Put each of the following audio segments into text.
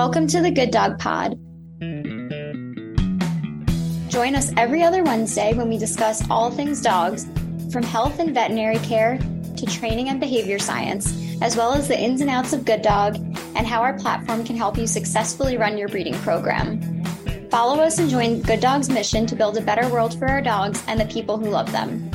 Welcome to the Good Dog Pod. Join us every other Wednesday when we discuss all things dogs, from health and veterinary care to training and behavior science, as well as the ins and outs of Good Dog and how our platform can help you successfully run your breeding program. Follow us and join Good Dog's mission to build a better world for our dogs and the people who love them.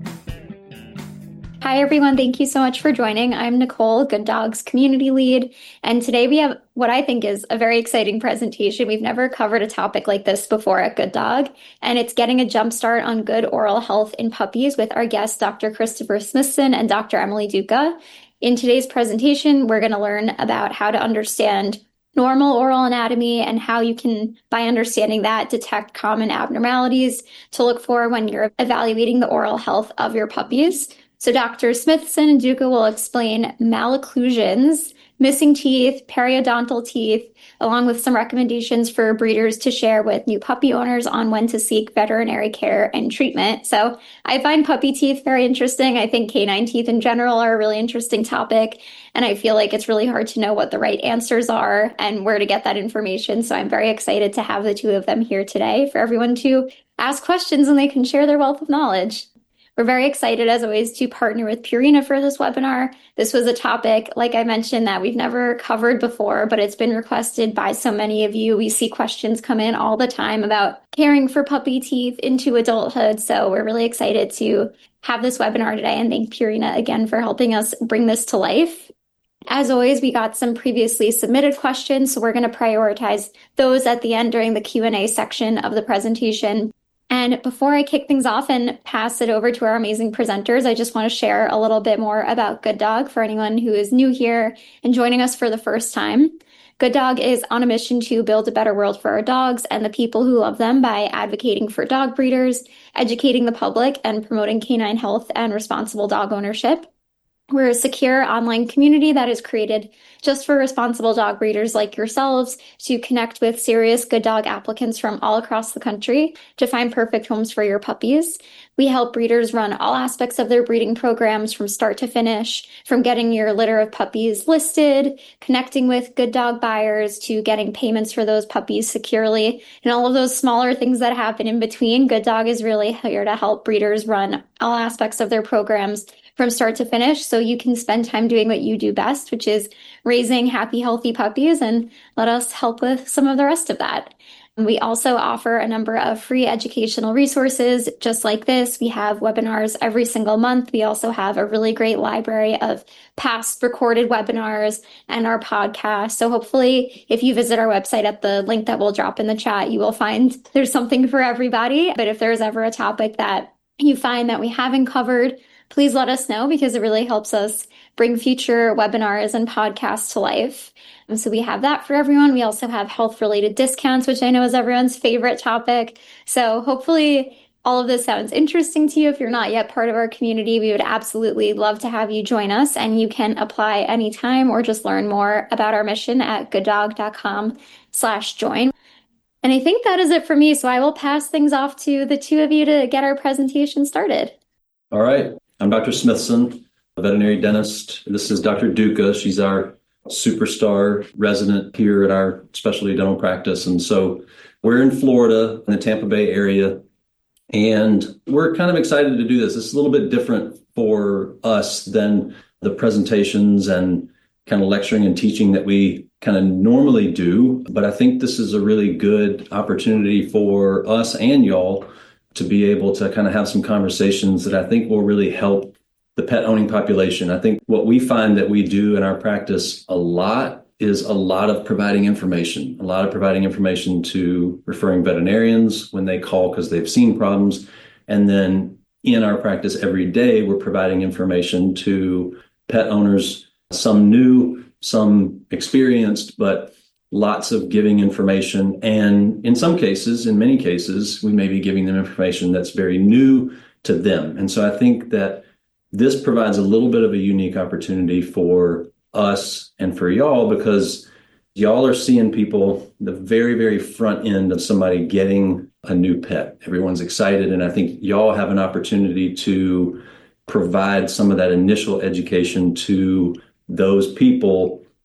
Hi, everyone. Thank you so much for joining. I'm Nicole, Good Dog's community lead. And today we have what I think is a very exciting presentation. We've never covered a topic like this before at Good Dog, and it's getting a jump start on good oral health in puppies with our guests, Dr. Christopher Smithson and Dr. Emily Duca. In today's presentation, we're going to learn about how to understand normal oral anatomy and how you can, by understanding that, detect common abnormalities to look for when you're evaluating the oral health of your puppies. So Dr. Smithson and Duca will explain malocclusions, missing teeth, periodontal teeth, along with some recommendations for breeders to share with new puppy owners on when to seek veterinary care and treatment. So I find puppy teeth very interesting. I think canine teeth in general are a really interesting topic, and I feel like it's really hard to know what the right answers are and where to get that information. So I'm very excited to have the two of them here today for everyone to ask questions and they can share their wealth of knowledge. We're very excited, as always, to partner with Purina for this webinar. This was a topic, like I mentioned, that we've never covered before, but it's been requested by so many of you. We see questions come in all the time about caring for puppy teeth into adulthood. So we're really excited to have this webinar today and thank Purina again for helping us bring this to life. As always, we got some previously submitted questions, so we're going to prioritize those at the end during the Q&A section of the presentation. And before I kick things off and pass it over to our amazing presenters, I just want to share a little bit more about Good Dog for anyone who is new here and joining us for the first time. Good Dog is on a mission to build a better world for our dogs and the people who love them by advocating for dog breeders, educating the public, and promoting canine health and responsible dog ownership. We're a secure online community that is created just for responsible dog breeders like yourselves to connect with serious Good Dog applicants from all across the country to find perfect homes for your puppies. We help breeders run all aspects of their breeding programs from start to finish, from getting your litter of puppies listed, connecting with Good Dog buyers, to getting payments for those puppies securely, and all of those smaller things that happen in between. Good Dog is really here to help breeders run all aspects of their programs from start to finish, so you can spend time doing what you do best, which is raising happy, healthy puppies, and let us help with some of the rest of that. We also offer a number of free educational resources just like this. We have webinars every single month. We also have a really great library of past recorded webinars and our podcast. So hopefully, if you visit our website at the link that we'll drop in the chat, you will find there's something for everybody. But if there's ever a topic that you find that we haven't covered, please let us know, because it really helps us bring future webinars and podcasts to life. And so we have that for everyone. We also have health-related discounts, which I know is everyone's favorite topic. So hopefully all of this sounds interesting to you. If you're not yet part of our community, we would absolutely love to have you join us. And you can apply anytime or just learn more about our mission at gooddog.com/join. And I think that is it for me. So I will pass things off to the two of you to get our presentation started. All right. I'm Dr. Smithson, a veterinary dentist. This is Dr. Duca. She's our superstar resident here at our specialty dental practice. And so we're in Florida, in the Tampa Bay area, and we're kind of excited to do this. It's a little bit different for us than the presentations and kind of lecturing and teaching that we kind of normally do. But I think this is a really good opportunity for us and y'all to be able to kind of have some conversations that I think will really help the pet owning population. I think what we find that we do in our practice a lot is a lot of providing information to referring veterinarians when they call because they've seen problems. And then in our practice every day, we're providing information to pet owners, some new, some experienced, but lots of giving information. And in some cases, in many cases, we may be giving them information that's very new to them. And so I think that this provides a little bit of a unique opportunity for us and for y'all, because y'all are seeing people the very, very front end of somebody getting a new pet. Everyone's excited. And I think y'all have an opportunity to provide some of that initial education to those people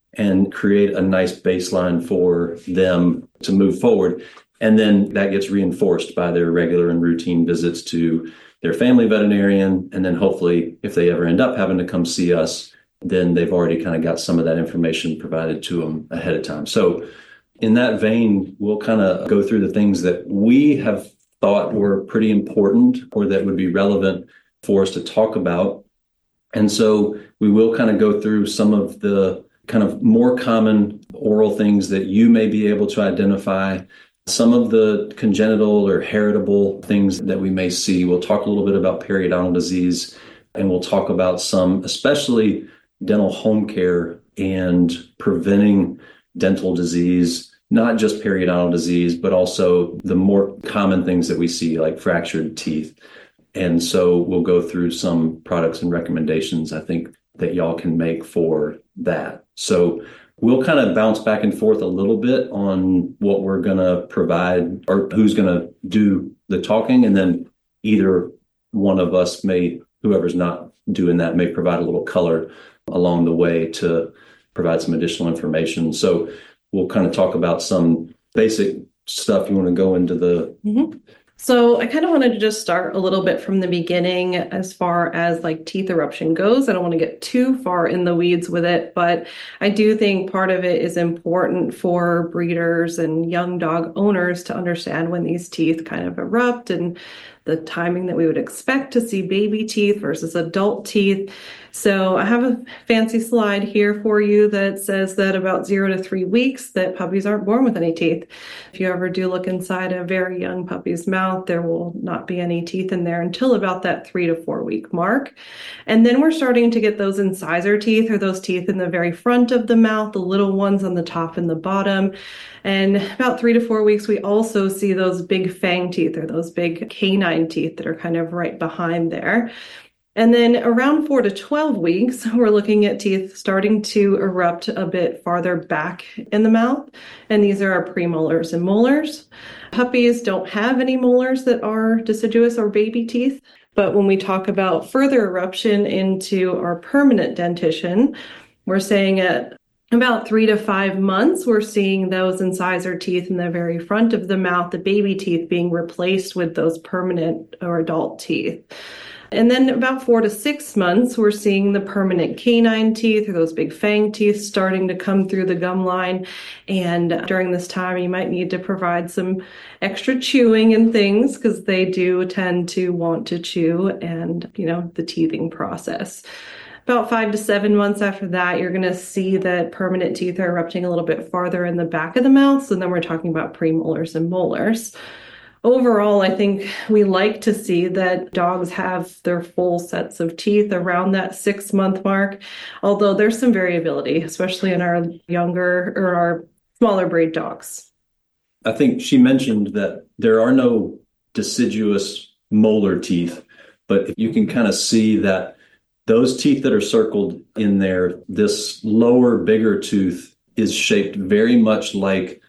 and create a nice baseline for them to move forward. And then that gets reinforced by their regular and routine visits to their family veterinarian. And then hopefully, if they ever end up having to come see us, then they've already kind of got some of that information provided to them ahead of time. So in that vein, we'll kind of go through the things that we have thought were pretty important or that would be relevant for us to talk about. And so we will kind of go through some of the kind of more common oral things that you may be able to identify, some of the congenital or heritable things that we may see. We'll talk a little bit about periodontal disease, and we'll talk about some, especially dental home care and preventing dental disease, not just periodontal disease, but also the more common things that we see, like fractured teeth. And so we'll go through some products and recommendations, I think, that y'all can make for that. So we'll kind of bounce back and forth a little bit on what we're going to provide or who's going to do the talking. And then either one of us may, whoever's not doing that, may provide a little color along the way to provide some additional information. So we'll kind of talk about some basic stuff. You want to go into the... Mm-hmm. So I kind of wanted to just start a little bit from the beginning as far as like teeth eruption goes. I don't want to get too far in the weeds with it, but I do think part of it is important for breeders and young dog owners to understand when these teeth kind of erupt and the timing that we would expect to see baby teeth versus adult teeth. So I have a fancy slide here for you that says that about 0 to 3 weeks that puppies aren't born with any teeth. If you ever do look inside a very young puppy's mouth, there will not be any teeth in there until about that 3 to 4 week mark. And then we're starting to get those incisor teeth, or those teeth in the very front of the mouth, the little ones on the top and the bottom. And about 3 to 4 weeks, we also see those big fang teeth, or those big canine teeth that are kind of right behind there. And then around 4 to 12 weeks, we're looking at teeth starting to erupt a bit farther back in the mouth. And these are our premolars and molars. Puppies don't have any molars that are deciduous or baby teeth. But when we talk about further eruption into our permanent dentition, we're saying at about 3 to 5 months, we're seeing those incisor teeth in the very front of the mouth, the baby teeth, being replaced with those permanent or adult teeth. And then about 4 to 6 months, we're seeing the permanent canine teeth, or those big fang teeth, starting to come through the gum line. And during this time, you might need to provide some extra chewing and things, because they do tend to want to chew and, the teething process. About 5 to 7 months after that, you're going to see that permanent teeth are erupting a little bit farther in the back of the mouth. So then we're talking about premolars and molars. Overall, I think we like to see that dogs have their full sets of teeth around that 6-month mark, although there's some variability, especially in our younger or our smaller breed dogs. I think she mentioned that there are no deciduous molar teeth, but you can kind of see that those teeth that are circled in there, this lower, bigger tooth is shaped very much like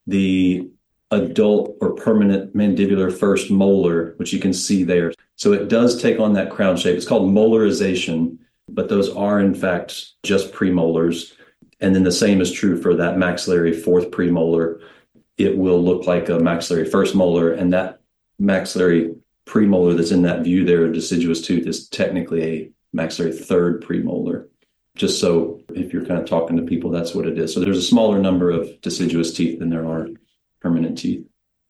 the adult or permanent mandibular first molar, which you can see there. So it does take on that crown shape. It's called molarization, but those are in fact just premolars. And then the same is true for that maxillary fourth premolar. It will look like a maxillary first molar, and that maxillary premolar that's in that view there, a deciduous tooth, is technically a maxillary third premolar. Just so if you're kind of talking to people, that's what it is. So there's a smaller number of deciduous teeth than there are permanent teeth.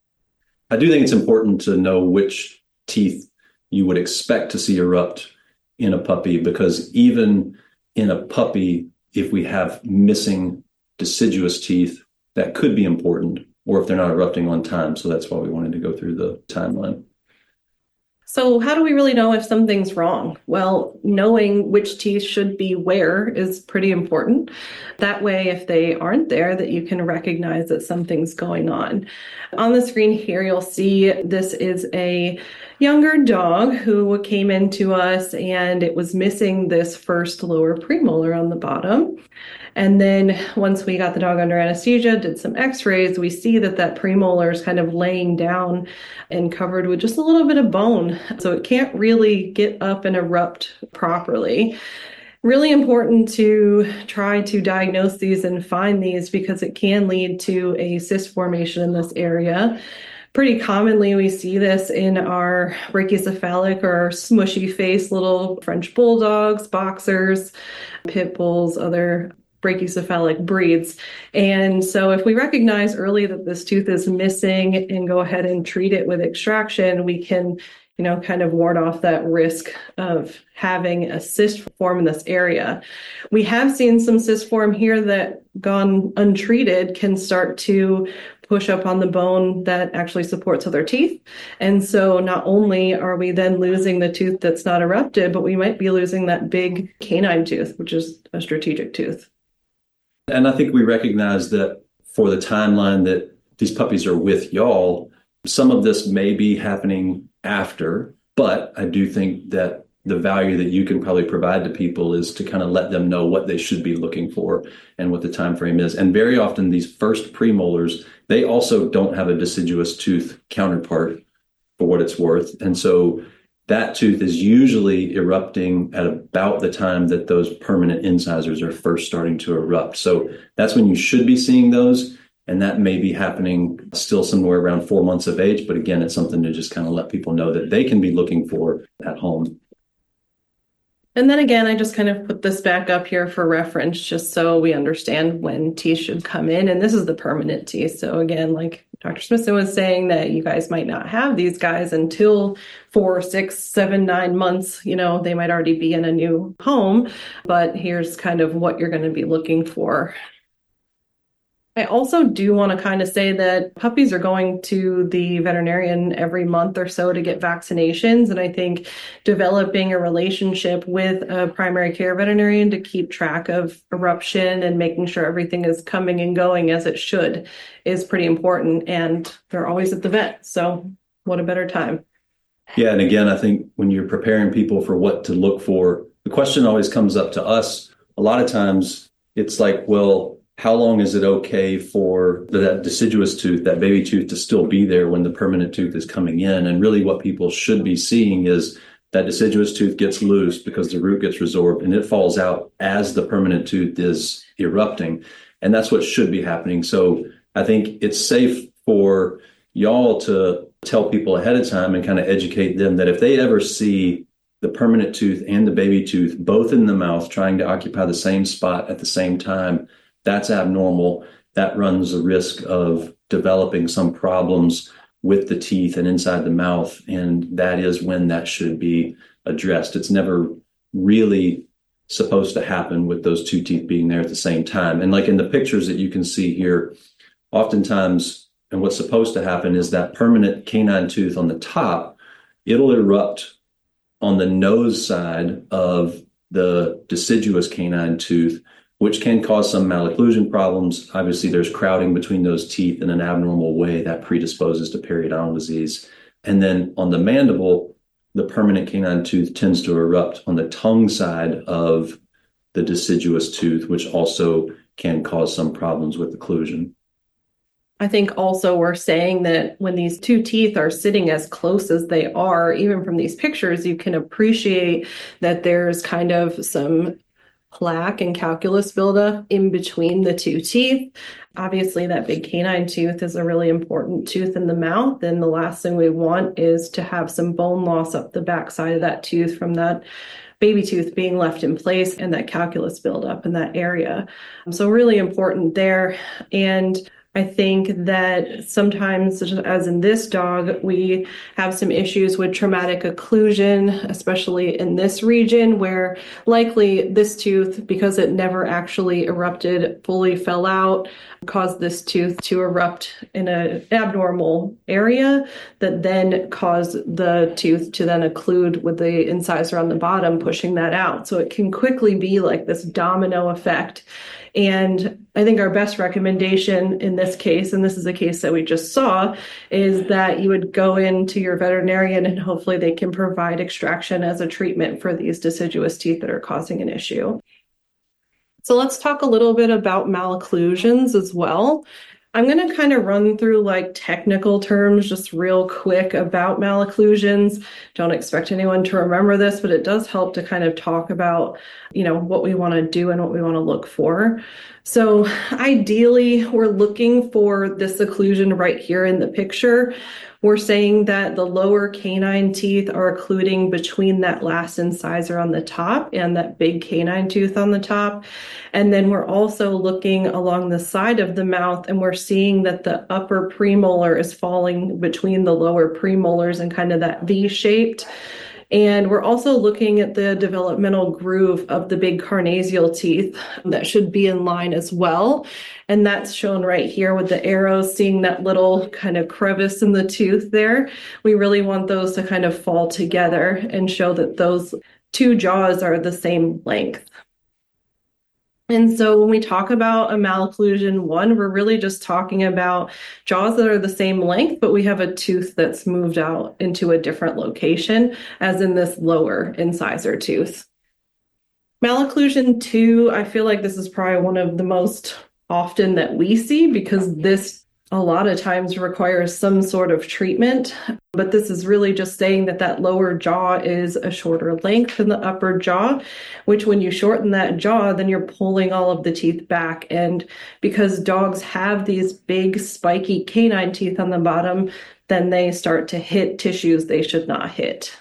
I do think it's important to know which teeth you would expect to see erupt in a puppy, because even in a puppy, if we have missing deciduous teeth, that could be important, or if they're not erupting on time. So that's why we wanted to go through the timeline. So how do we really know if something's wrong? Well, knowing which teeth should be where is pretty important. That way, if they aren't there, that you can recognize that something's going on. On the screen here, you'll see this is a younger dog who came into us, and it was missing this first lower premolar on the bottom. And then once we got the dog under anesthesia, did some x-rays, we see that that premolar is kind of laying down and covered with just a little bit of bone. So it can't really get up and erupt properly. Really important to try to diagnose these and find these because it can lead to a cyst formation in this area. Pretty commonly, we see this in our brachycephalic or smushy face little French bulldogs, boxers, pit bulls, other brachycephalic breeds. And so if we recognize early that this tooth is missing and go ahead and treat it with extraction, we can kind of ward off that risk of having a cyst form in this area. We have seen some cyst form here that, gone untreated, can start to push up on the bone that actually supports other teeth. And so not only are we then losing the tooth that's not erupted, but we might be losing that big canine tooth, which is a strategic tooth. And I think we recognize that for the timeline that these puppies are with y'all, some of this may be happening after, but I do think that the value that you can probably provide to people is to kind of let them know what they should be looking for and what the time frame is. And very often these first premolars, they also don't have a deciduous tooth counterpart for what it's worth. And so that tooth is usually erupting at about the time that those permanent incisors are first starting to erupt. So that's when you should be seeing those. And that may be happening still somewhere around 4 months of age. But again, it's something to just kind of let people know that they can be looking for at home. And then again, I just kind of put this back up here for reference, just so we understand when teeth should come in. And this is the permanent teeth. So again, like Dr. Smithson was saying, that you guys might not have these guys until 4, 6, 7, 9 months. They might already be in a new home. But here's kind of what you're going to be looking for. I also do want to kind of say that puppies are going to the veterinarian every month or so to get vaccinations. And I think developing a relationship with a primary care veterinarian to keep track of eruption and making sure everything is coming and going as it should is pretty important. And they're always at the vet. So what a better time. Yeah. And again, I think when you're preparing people for what to look for, the question always comes up to us. A lot of times it's like, well, how long is it okay for that deciduous tooth, that baby tooth, to still be there when the permanent tooth is coming in? And really what people should be seeing is that deciduous tooth gets loose because the root gets resorbed and it falls out as the permanent tooth is erupting. And that's what should be happening. So I think it's safe for y'all to tell people ahead of time and kind of educate them that if they ever see the permanent tooth and the baby tooth both in the mouth trying to occupy the same spot at the same time, that's abnormal. That runs a risk of developing some problems with the teeth and inside the mouth. And that is when that should be addressed. It's never really supposed to happen with those two teeth being there at the same time. And like in the pictures that you can see here, oftentimes, and what's supposed to happen is that permanent canine tooth on the top, it'll erupt on the nose side of the deciduous canine tooth, which can cause some malocclusion problems. Obviously, there's crowding between those teeth in an abnormal way that predisposes to periodontal disease. And then on the mandible, the permanent canine tooth tends to erupt on the tongue side of the deciduous tooth, which also can cause some problems with occlusion. I think also we're saying that when these two teeth are sitting as close as they are, even from these pictures, you can appreciate that there's kind of some plaque and calculus buildup in between the two teeth. Obviously, that big canine tooth is a really important tooth in the mouth. And the last thing we want is to have some bone loss up the backside of that tooth from that baby tooth being left in place and that calculus buildup in that area. So really important there. And I think that sometimes, as in this dog, we have some issues with traumatic occlusion, especially in this region where likely this tooth, because it never actually erupted, fully fell out, caused this tooth to erupt in an abnormal area that then caused the tooth to then occlude with the incisor on the bottom, pushing that out. So it can quickly be like this domino effect. And I think our best recommendation in this case, and this is a case that we just saw, is that you would go into your veterinarian and hopefully they can provide extraction as a treatment for these deciduous teeth that are causing an issue. So let's talk a little bit about malocclusions as well. I'm going to kind of run through like technical terms just real quick about malocclusions. Don't expect anyone to remember this, but it does help to kind of talk about, what we want to do and what we want to look for. So ideally, we're looking for this occlusion right here in the picture. We're saying that the lower canine teeth are occluding between that last incisor on the top and that big canine tooth on the top. And then we're also looking along the side of the mouth, and we're seeing that the upper premolar is falling between the lower premolars and kind of that V-shaped. And we're also looking at the developmental groove of the big carnasial teeth that should be in line as well. And that's shown right here with the arrows, seeing that little kind of crevice in the tooth there. We really want those to kind of fall together and show that those two jaws are the same length. And so when we talk about a malocclusion 1, we're really just talking about jaws that are the same length, but we have a tooth that's moved out into a different location, as in this lower incisor tooth. Malocclusion 2, I feel like this is probably one of the most often that we see, because this a lot of times requires some sort of treatment, but this is really just saying that that lower jaw is a shorter length than the upper jaw, which when you shorten that jaw, then you're pulling all of the teeth back. And because dogs have these big spiky canine teeth on the bottom, then they start to hit tissues they should not hit.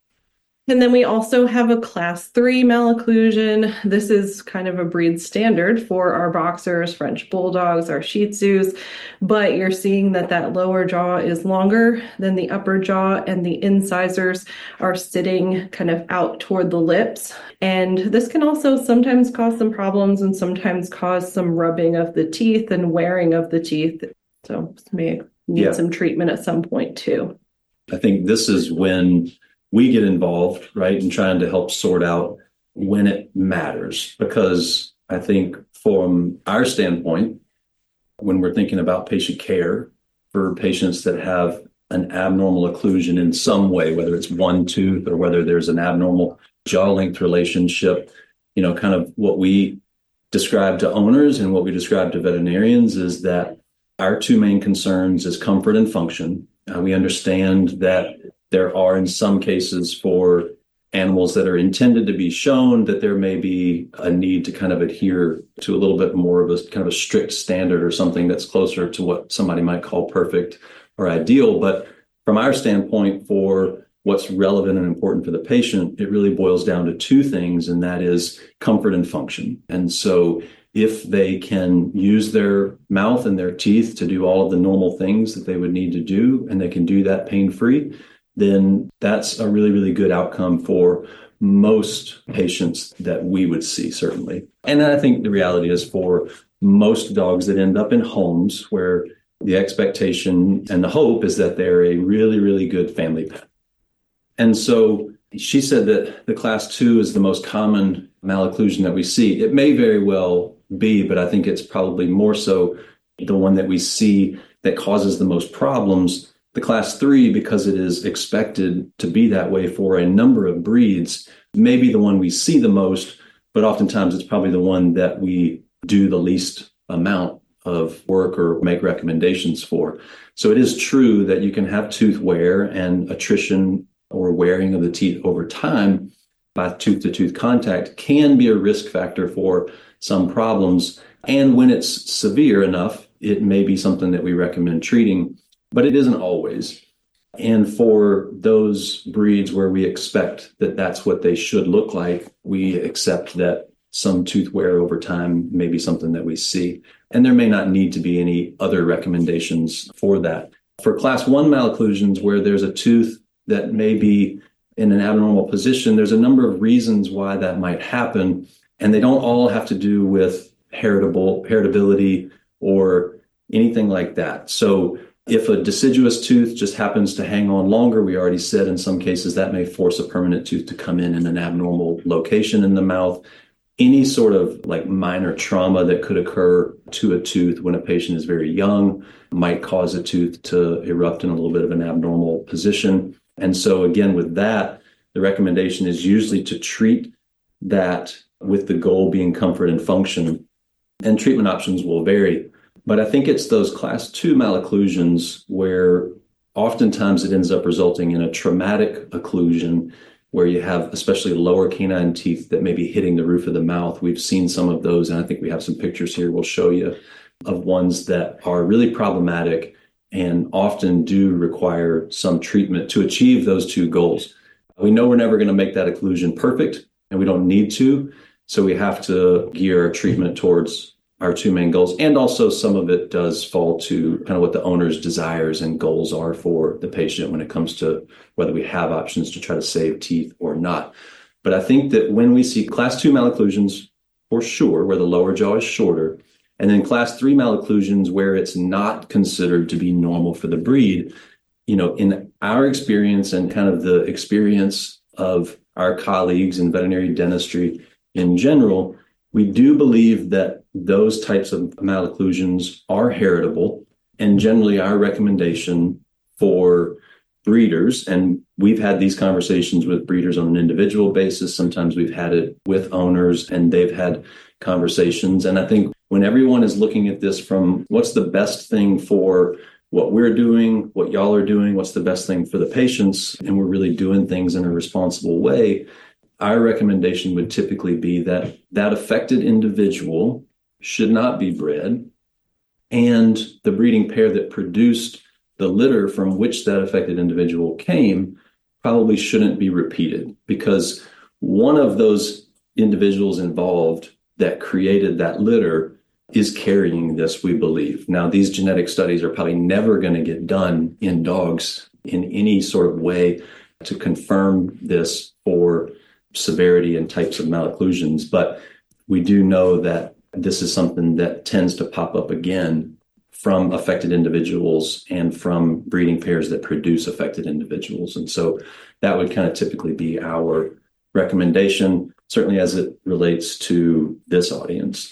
And then we also have a class 3 malocclusion. This is kind of a breed standard for our boxers, French bulldogs, our Shih Tzus, but you're seeing that that lower jaw is longer than the upper jaw, and the incisors are sitting kind of out toward the lips. And this can also sometimes cause some problems and sometimes cause some rubbing of the teeth and wearing of the teeth. So may need some treatment at some point too. I think this is when we get involved, right, in trying to help sort out when it matters. Because I think from our standpoint, when we're thinking about patient care for patients that have an abnormal occlusion in some way, whether it's one tooth or whether there's an abnormal jaw length relationship, kind of what we describe to owners and what we describe to veterinarians is that our two main concerns is comfort and function. We understand that there are, in some cases, for animals that are intended to be shown, that there may be a need to kind of adhere to a little bit more of a kind of a strict standard or something that's closer to what somebody might call perfect or ideal. But from our standpoint, for what's relevant and important for the patient, it really boils down to two things, and that is comfort and function. And so if they can use their mouth and their teeth to do all of the normal things that they would need to do, and they can do that pain-free, then that's a really, really good outcome for most patients that we would see, certainly. And I think the reality is for most dogs that end up in homes where the expectation and the hope is that they're a really, really good family pet. And so she said that the class 2 is the most common malocclusion that we see. It may very well be, but I think it's probably more so the one that we see that causes the most problems. The class 3, because it is expected to be that way for a number of breeds, may be the one we see the most, but oftentimes it's probably the one that we do the least amount of work or make recommendations for. So it is true that you can have tooth wear and attrition or wearing of the teeth over time by tooth-to-tooth contact can be a risk factor for some problems. And when it's severe enough, it may be something that we recommend treating, but it isn't always. And for those breeds where we expect that that's what they should look like, we accept that some tooth wear over time may be something that we see. And there may not need to be any other recommendations for that. For class 1 malocclusions, where there's a tooth that may be in an abnormal position, there's a number of reasons why that might happen. And they don't all have to do with heritability or anything like that. So if a deciduous tooth just happens to hang on longer, we already said in some cases that may force a permanent tooth to come in an abnormal location in the mouth. Any sort of like minor trauma that could occur to a tooth when a patient is very young might cause a tooth to erupt in a little bit of an abnormal position. And so again, with that, the recommendation is usually to treat that with the goal being comfort and function. And treatment options will vary. But I think it's those class 2 malocclusions where oftentimes it ends up resulting in a traumatic occlusion where you have especially lower canine teeth that may be hitting the roof of the mouth. We've seen some of those, and I think we have some pictures here we'll show you of ones that are really problematic and often do require some treatment to achieve those two goals. We know we're never going to make that occlusion perfect, and we don't need to. So we have to gear our treatment towards our two main goals. And also some of it does fall to kind of what the owner's desires and goals are for the patient when it comes to whether we have options to try to save teeth or not. But I think that when we see class 2 malocclusions, for sure, where the lower jaw is shorter, and then class 3 malocclusions where it's not considered to be normal for the breed, in our experience and kind of the experience of our colleagues in veterinary dentistry in general, we do believe that those types of malocclusions are heritable, and generally our recommendation for breeders, and we've had these conversations with breeders on an individual basis. Sometimes we've had it with owners and they've had conversations. And I think when everyone is looking at this from what's the best thing for what we're doing, what y'all are doing, what's the best thing for the patients, and we're really doing things in a responsible way, our recommendation would typically be that that affected individual should not be bred, and the breeding pair that produced the litter from which that affected individual came probably shouldn't be repeated, because one of those individuals involved that created that litter is carrying this, we believe. Now, these genetic studies are probably never going to get done in dogs in any sort of way to confirm this for severity and types of malocclusions, but we do know that this is something that tends to pop up again from affected individuals and from breeding pairs that produce affected individuals. And so that would kind of typically be our recommendation, certainly as it relates to this audience.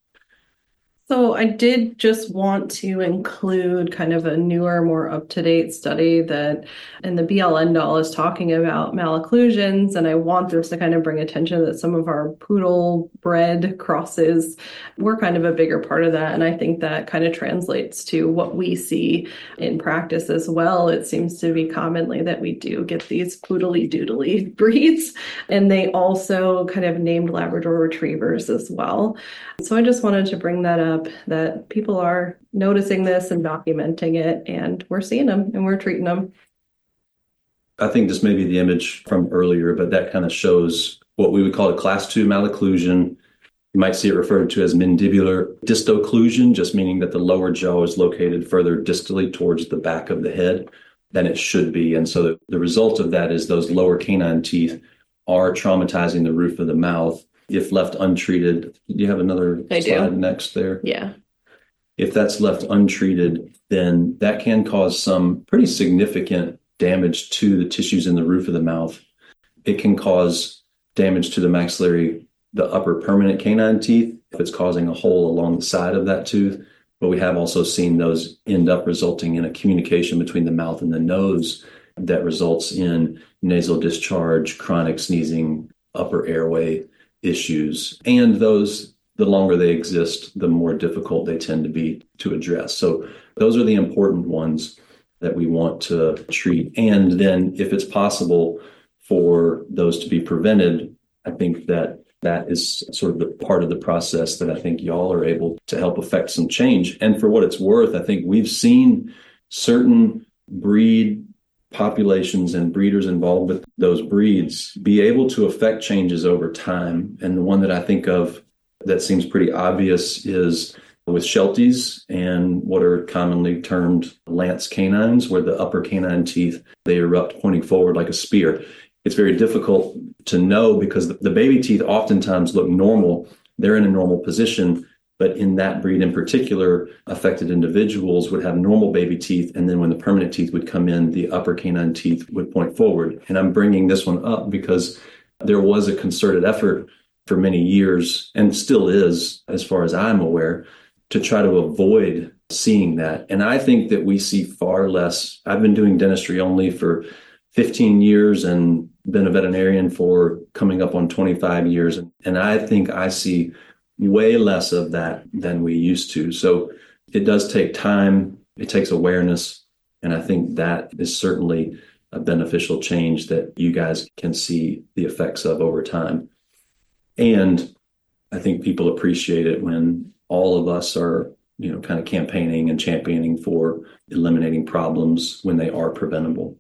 So I did just want to include kind of a newer, more up-to-date study that in the BLN is talking about malocclusions, and I want this to kind of bring attention that some of our poodle bred crosses were kind of a bigger part of that, and I think that kind of translates to what we see in practice as well. It seems to be commonly that we do get these poodly doodly breeds, and they also kind of named Labrador retrievers as well. So I just wanted to bring that up, that people are noticing this and documenting it, and we're seeing them and we're treating them. I think this may be the image from earlier, but that kind of shows what we would call a class 2 malocclusion. You might see it referred to as mandibular distocclusion, just meaning that the lower jaw is located further distally towards the back of the head than it should be. And so the result of that is those lower canine teeth are traumatizing the roof of the mouth. If left untreated, do you have another slide next there? Yeah. If that's left untreated, then that can cause some pretty significant damage to the tissues in the roof of the mouth. It can cause damage to the maxillary, the upper permanent canine teeth, if it's causing a hole along the side of that tooth. But we have also seen those end up resulting in a communication between the mouth and the nose that results in nasal discharge, chronic sneezing, upper airway issues. And those, the longer they exist, the more difficult they tend to be to address. So those are the important ones that we want to treat. And then if it's possible for those to be prevented, I think that that is sort of the part of the process that I think y'all are able to help affect some change. And for what it's worth, I think we've seen certain breed populations and breeders involved with those breeds be able to affect changes over time. And the one that I think of that seems pretty obvious is with Shelties and what are commonly termed lance canines, where the upper canine teeth, they erupt pointing forward like a spear. It's very difficult to know because the baby teeth oftentimes look normal. They're in a normal position. But in that breed in particular, affected individuals would have normal baby teeth. And then when the permanent teeth would come in, the upper canine teeth would point forward. And I'm bringing this one up because there was a concerted effort for many years, and still is, as far as I'm aware, to try to avoid seeing that. And I think that we see far less. I've been doing dentistry only for 15 years and been a veterinarian for coming up on 25 years. And I think I see way less of that than we used to. So it does take time. It takes awareness. And I think that is certainly a beneficial change that you guys can see the effects of over time. And I think people appreciate it when all of us are, kind of campaigning and championing for eliminating problems when they are preventable.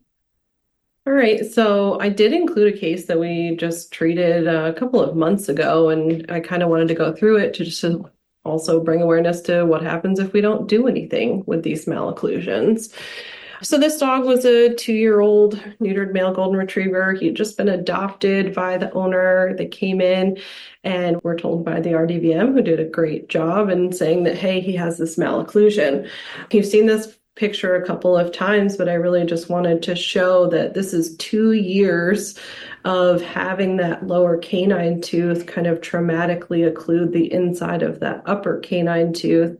All right, so I did include a case that we just treated a couple of months ago, and I kind of wanted to go through it to also bring awareness to what happens if we don't do anything with these malocclusions. So this dog was a 2-year-old neutered male golden retriever. He had just been adopted by the owner. They came in and were told by the RDVM, who did a great job in saying that, hey, he has this malocclusion. You've seen this picture a couple of times, but I really just wanted to show that this is 2 years of having that lower canine tooth kind of traumatically occlude the inside of that upper canine tooth.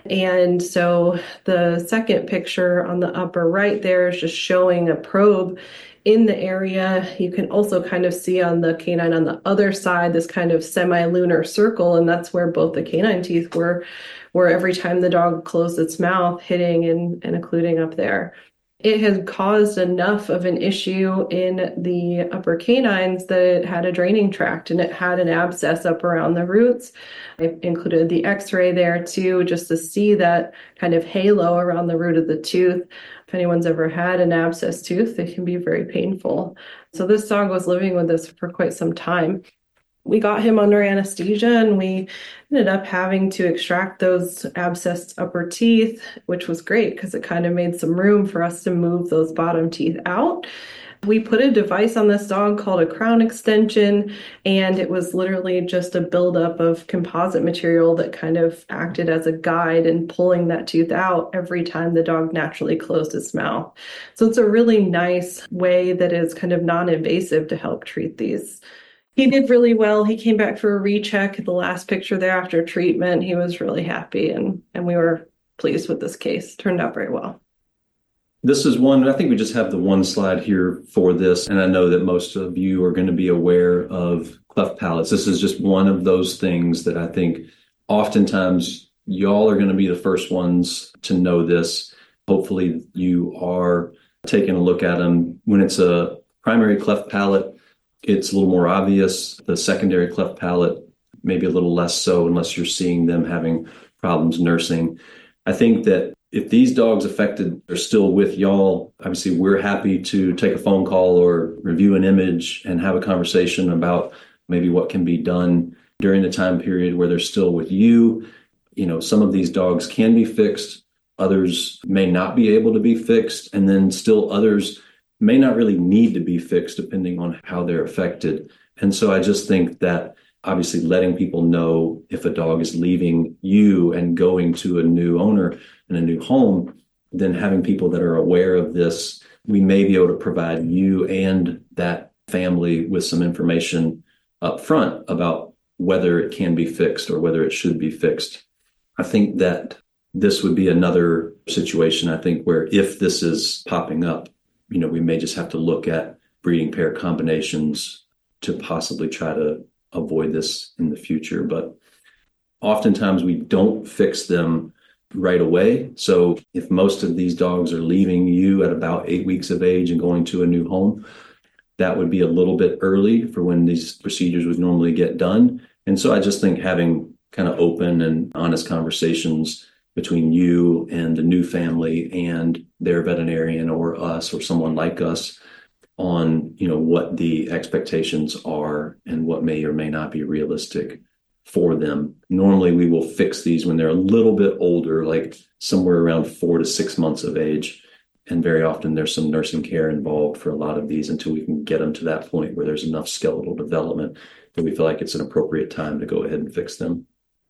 And so the second picture on the upper right there is just showing a probe in the area. You can also kind of see on the canine on the other side, this kind of semi-lunar circle, and that's where both the canine teeth were, where every time the dog closed its mouth, hitting and occluding up there. It had caused enough of an issue in the upper canines that it had a draining tract and it had an abscess up around the roots. I included the x-ray there too, just to see that kind of halo around the root of the tooth. If anyone's ever had an abscess tooth, it can be very painful. So this dog was living with this for quite some time. We got him under anesthesia and we ended up having to extract those abscessed upper teeth, which was great because it kind of made some room for us to move those bottom teeth out. We put a device on this dog called a crown extension, and it was literally just a buildup of composite material that kind of acted as a guide in pulling that tooth out every time the dog naturally closed its mouth. So it's a really nice way that is kind of non-invasive to help treat these. He did really well. He came back for a recheck. The last picture there after treatment, he was really happy, and we were pleased with this case. Turned out very well. This is one, I think we just have the one slide here for this, and I know that most of you are going to be aware of cleft palates. This is just one of those things that I think oftentimes y'all are going to be the first ones to know this. Hopefully you are taking a look at them. When it's a primary cleft palate, it's a little more obvious. The secondary cleft palate, maybe a little less so unless you're seeing them having problems nursing. I think that if these dogs affected are still with y'all, obviously we're happy to take a phone call or review an image and have a conversation about maybe what can be done during the time period where they're still with you. Some of these dogs can be fixed. Others may not be able to be fixed. And then still others may not really need to be fixed depending on how they're affected. And so I just think that obviously letting people know if a dog is leaving you and going to a new owner in a new home, then having people that are aware of this, we may be able to provide you and that family with some information up front about whether it can be fixed or whether it should be fixed. I think that this would be another situation, I think, where if this is popping up, we may just have to look at breeding pair combinations to possibly try to avoid this in the future. But oftentimes we don't fix them right away. So if most of these dogs are leaving you at about 8 weeks of age and going to a new home, that would be a little bit early for when these procedures would normally get done. And so I just think having kind of open and honest conversations between you and the new family and their veterinarian or us or someone like us on, what the expectations are and what may or may not be realistic for them. Normally we will fix these when they're a little bit older, like somewhere around 4 to 6 months of age. And very often there's some nursing care involved for a lot of these until we can get them to that point where there's enough skeletal development that we feel like it's an appropriate time to go ahead and fix them.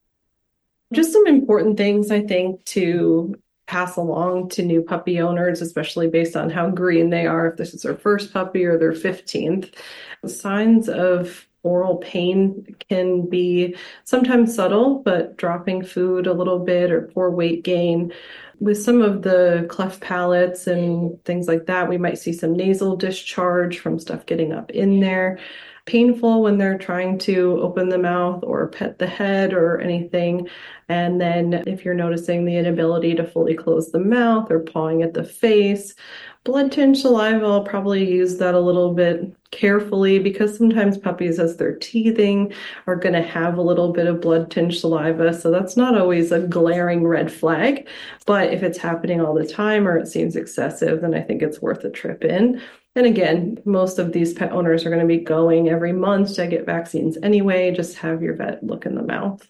Just some important things, I think, to pass along to new puppy owners, especially based on how green they are, if this is their first puppy or their 15th. Signs of oral pain can be sometimes subtle, but dropping food a little bit or poor weight gain. With some of the cleft palates and things like that, we might see some nasal discharge from stuff getting up in there. painful when they're trying to open the mouth or pet the head or anything. And then if you're noticing the inability to fully close the mouth or pawing at the face, blood tinged saliva, I'll probably use that a little bit carefully because sometimes puppies, as they're teething, are going to have a little bit of blood tinged saliva. So that's not always a glaring red flag. But if it's happening all the time or it seems excessive, then I think it's worth a trip in. And again, most of these pet owners are going to be going every month to get vaccines anyway. Just have your vet look in the mouth.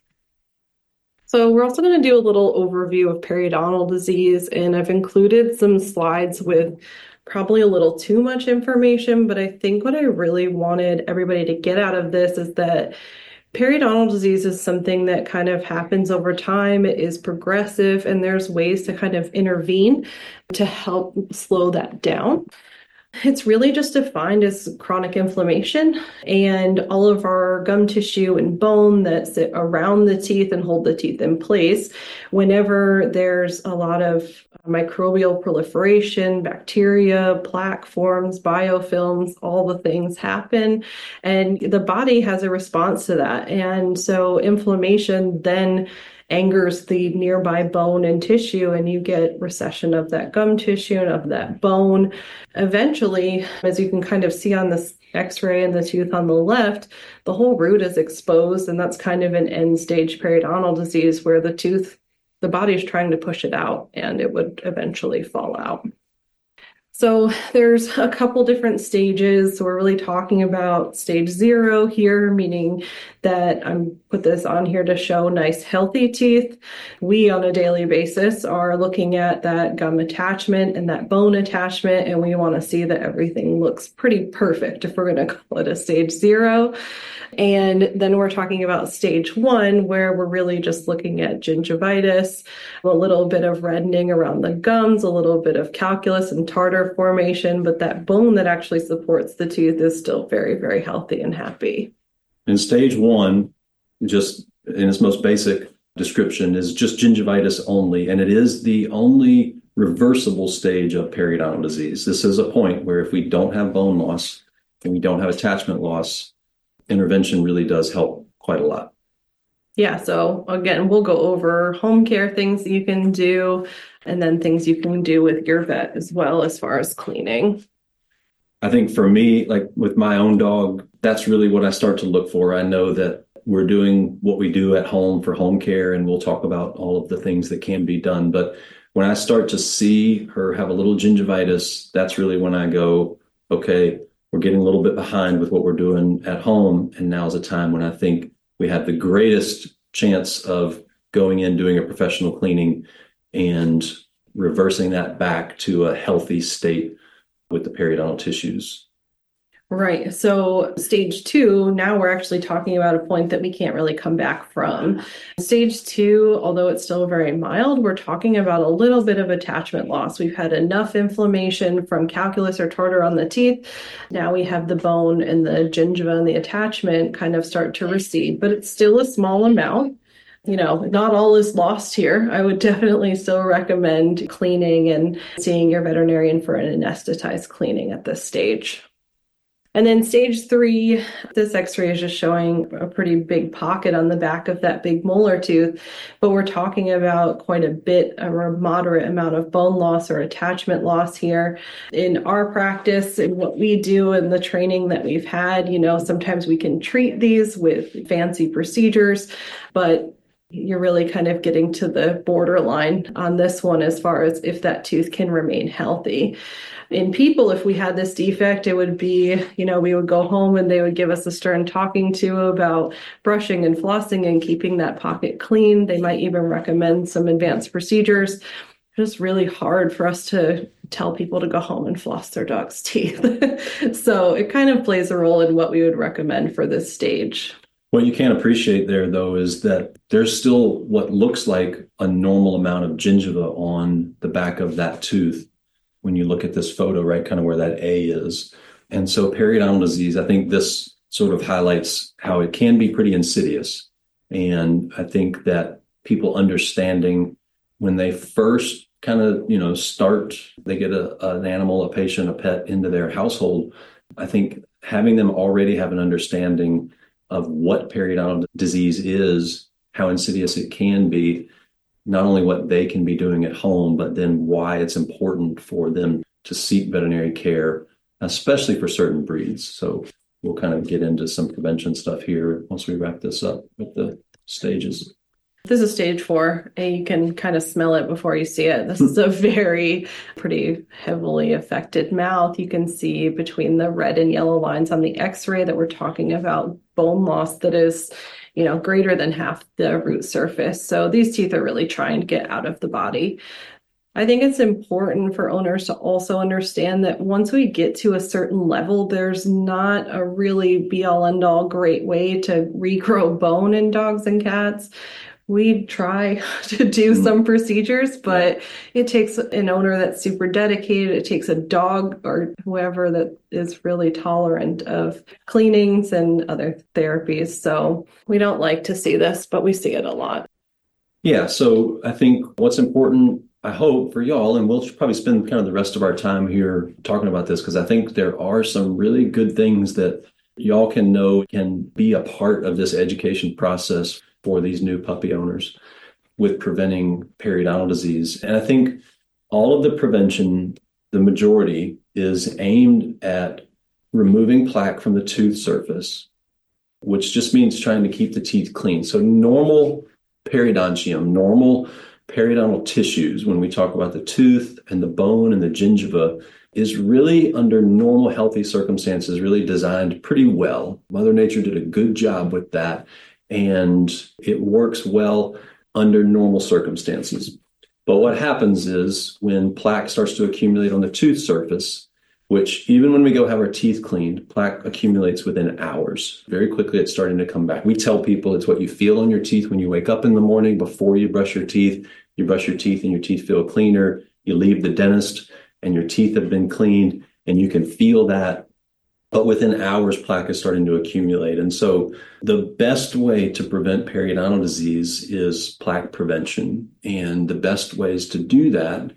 So we're also going to do a little overview of periodontal disease, and I've included some slides with probably a little too much information, but I think what I really wanted everybody to get out of this is that periodontal disease is something that kind of happens over time. It is progressive, and there's ways to kind of intervene to help slow that down. It's really just defined as chronic inflammation, and all of our gum tissue and bone that sit around the teeth and hold the teeth in place. Whenever there's a lot of microbial proliferation, bacteria, plaque forms, biofilms, all the things happen, and the body has a response to that. And so inflammation then angers the nearby bone and tissue, and you get recession of that gum tissue and of that bone. Eventually, as you can kind of see on this x-ray in the tooth on the left, the whole root is exposed, and that's kind of an end stage periodontal disease where the body is trying to push it out and it would eventually fall out. So there's a couple different stages. So we're really talking about stage 0 here, meaning that I'm put this on here to show nice healthy teeth. We on a daily basis are looking at that gum attachment and that bone attachment, and we want to see that everything looks pretty perfect if we're going to call it a stage 0. And then we're talking about stage 1, where we're really just looking at gingivitis, a little bit of reddening around the gums, a little bit of calculus and tartar formation, but that bone that actually supports the tooth is still very, very healthy and happy. In stage 1, just in its most basic description, is just gingivitis only, and it is the only reversible stage of periodontal disease. This is a point where if we don't have bone loss and we don't have attachment loss, intervention really does help quite a lot. Yeah, so again, we'll go over home care things that you can do, and then things you can do with your vet as well as far as cleaning. I think for me, like with my own dog, that's really what I start to look for. I know that we're doing what we do at home for home care, and we'll talk about all of the things that can be done. But when I start to see her have a little gingivitis, that's really when I go, okay, we're getting a little bit behind with what we're doing at home. And now's a time when I think we have the greatest chance of going in, doing a professional cleaning and reversing that back to a healthy state with the periodontal tissues. Right. So stage 2, now we're actually talking about a point that we can't really come back from. Stage 2, although it's still very mild, we're talking about a little bit of attachment loss. We've had enough inflammation from calculus or tartar on the teeth. Now we have the bone and the gingiva and the attachment kind of start to recede, but it's still a small amount. Not all is lost here. I would definitely still recommend cleaning and seeing your veterinarian for an anesthetized cleaning at this stage. And then stage 3, this x-ray is just showing a pretty big pocket on the back of that big molar tooth, but we're talking about quite a bit of a moderate amount of bone loss or attachment loss here. In our practice and what we do and the training that we've had, sometimes we can treat these with fancy procedures, but you're really kind of getting to the borderline on this one as far as if that tooth can remain healthy. In people, if we had this defect, it would be, we would go home and they would give us a stern talking to about brushing and flossing and keeping that pocket clean. They might even recommend some advanced procedures. It's just really hard for us to tell people to go home and floss their dog's teeth. So it kind of plays a role in what we would recommend for this stage. What you can't appreciate there, though, is that there's still what looks like a normal amount of gingiva on the back of that tooth when you look at this photo, right, kind of where that A is. And so periodontal disease, I think this sort of highlights how it can be pretty insidious. And I think that people understanding when they first kind of, start, they get an animal, a patient, a pet into their household, I think having them already have an understanding of what periodontal disease is, how insidious it can be, not only what they can be doing at home, but then why it's important for them to seek veterinary care, especially for certain breeds. So we'll kind of get into some prevention stuff here once we wrap this up with the stages. This is stage 4, and you can kind of smell it before you see it. This is a pretty heavily affected mouth. You can see between the red and yellow lines on the x-ray that we're talking about bone loss that is, greater than half the root surface. So these teeth are really trying to get out of the body. I think it's important for owners to also understand that once we get to a certain level, there's not a really be-all end-all great way to regrow bone in dogs and cats. We try to do some procedures, but it takes an owner that's super dedicated. It takes a dog or whoever that is really tolerant of cleanings and other therapies. So we don't like to see this, but we see it a lot. Yeah, so I think what's important, I hope, for y'all, and we'll probably spend kind of the rest of our time here talking about this, because I think there are some really good things that y'all can know can be a part of this education process for these new puppy owners with preventing periodontal disease. And I think all of the prevention, the majority, is aimed at removing plaque from the tooth surface, which just means trying to keep the teeth clean. So normal periodontium, normal periodontal tissues, when we talk about the tooth and the bone and the gingiva, is really, under normal healthy circumstances, really designed pretty well. Mother Nature did a good job with that, and it works well under normal circumstances. But what happens is when plaque starts to accumulate on the tooth surface, which even when we go have our teeth cleaned, plaque accumulates within hours. Very quickly, it's starting to come back. We tell people it's what you feel on your teeth when you wake up in the morning before you brush your teeth. You brush your teeth and your teeth feel cleaner. You leave the dentist and your teeth have been cleaned, and you can feel that. But within hours, plaque is starting to accumulate. And so the best way to prevent periodontal disease is plaque prevention. And the best ways to do that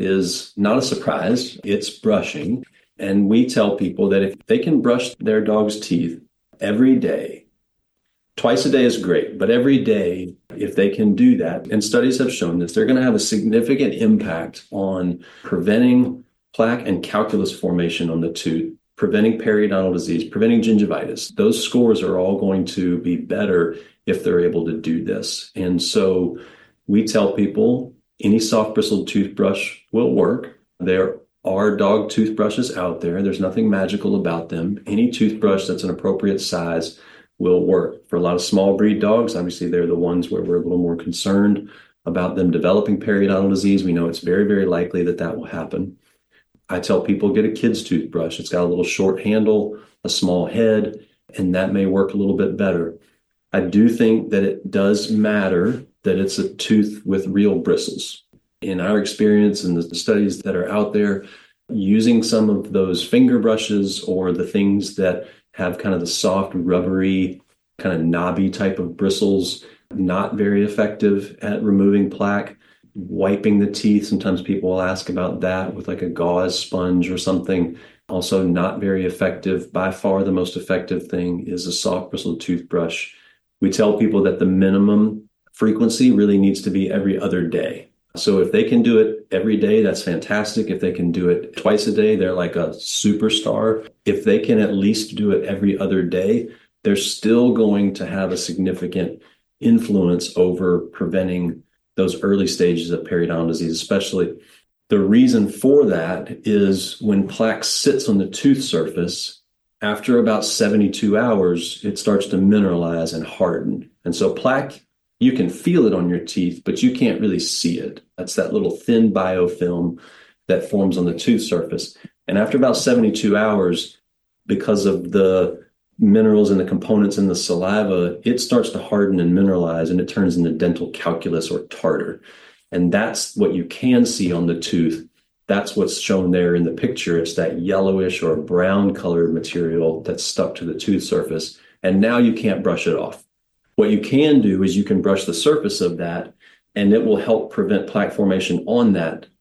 is not a surprise. It's brushing. And we tell people that if they can brush their dog's teeth every day, twice a day is great, but every day, if they can do that, and studies have shown this, they're going to have a significant impact on preventing plaque and calculus formation on the tooth, preventing periodontal disease, preventing gingivitis. Those scores are all going to be better if they're able to do this. And so we tell people any soft bristled toothbrush will work. There are dog toothbrushes out there. There's nothing magical about them. Any toothbrush that's an appropriate size will work. For a lot of small breed dogs, obviously they're the ones where we're a little more concerned about them developing periodontal disease. We know it's very, very likely that that will happen. I tell people get a kid's toothbrush. It's got a little short handle, a small head, and that may work a little bit better. I do think that it does matter that it's a tooth with real bristles. In our experience and the studies that are out there, using some of those finger brushes or the things that have kind of the soft, rubbery, kind of knobby type of bristles, not very effective at removing plaque. Wiping the teeth, sometimes people will ask about that with like a gauze sponge or something. Also not very effective. By far the most effective thing is a soft bristled toothbrush. We tell people that the minimum frequency really needs to be every other day. So if they can do it every day, that's fantastic. If they can do it twice a day, they're like a superstar. If they can at least do it every other day, they're still going to have a significant influence over preventing those early stages of periodontal disease, especially. The reason for that is when plaque sits on the tooth surface, after about 72 hours, it starts to mineralize and harden. And so plaque, you can feel it on your teeth, but you can't really see it. That's that little thin biofilm that forms on the tooth surface. And after about 72 hours, because of the minerals and the components in the saliva, it starts to harden and mineralize, and it turns into dental calculus or tartar. And that's what you can see on the tooth. That's what's shown there in the picture. It's that yellowish or brown colored material that's stuck to the tooth surface. And now you can't brush it off. What you can do is you can brush the surface of that, and it will help prevent plaque formation on that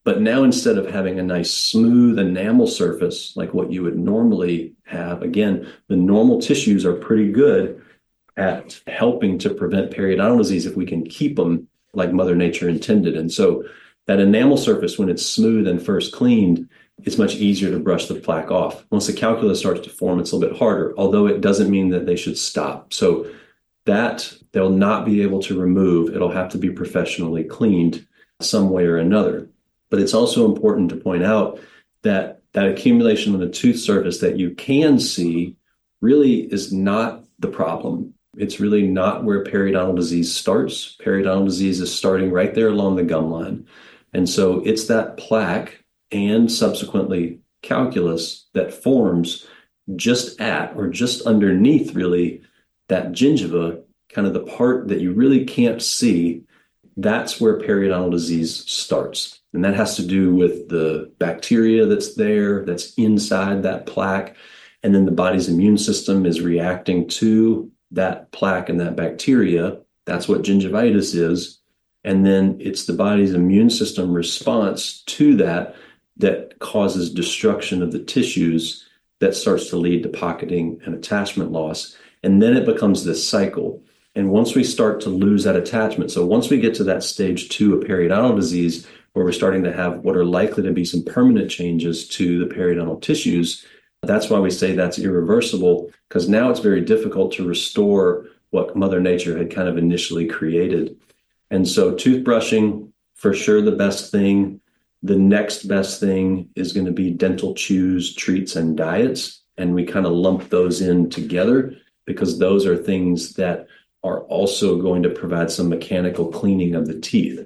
But now instead of having a nice smooth enamel surface like what you would normally have, again, the normal tissues are pretty good at helping to prevent periodontal disease if we can keep them like Mother Nature intended. And so that enamel surface, when it's smooth and first cleaned, it's much easier to brush the plaque off. Once the calculus starts to form, it's a little bit harder, although it doesn't mean that they should stop. So that they'll not be able to remove. It'll have to be professionally cleaned some way or another. But it's also important to point out that that accumulation on the tooth surface that you can see really is not the problem. It's really not where periodontal disease starts. Periodontal disease is starting right there along the gum line. And so it's that plaque and subsequently calculus that forms just at or just underneath really that gingiva, kind of the part that you really can't see. That's where periodontal disease starts. And that has to do with the bacteria that's there, that's inside that plaque. And then the body's immune system is reacting to that plaque and that bacteria. That's what gingivitis is. And then it's the body's immune system response to that that causes destruction of the tissues that starts to lead to pocketing and attachment loss. And then it becomes this cycle. And once we start to lose that attachment, so once we get to that stage 2 of periodontal disease, where we're starting to have what are likely to be some permanent changes to the periodontal tissues, that's why we say that's irreversible, because now it's very difficult to restore what Mother Nature had kind of initially created. And so toothbrushing, for sure, the best thing. The next best thing is going to be dental chews, treats, and diets. And we kind of lump those in together because those are things that are also going to provide some mechanical cleaning of the teeth.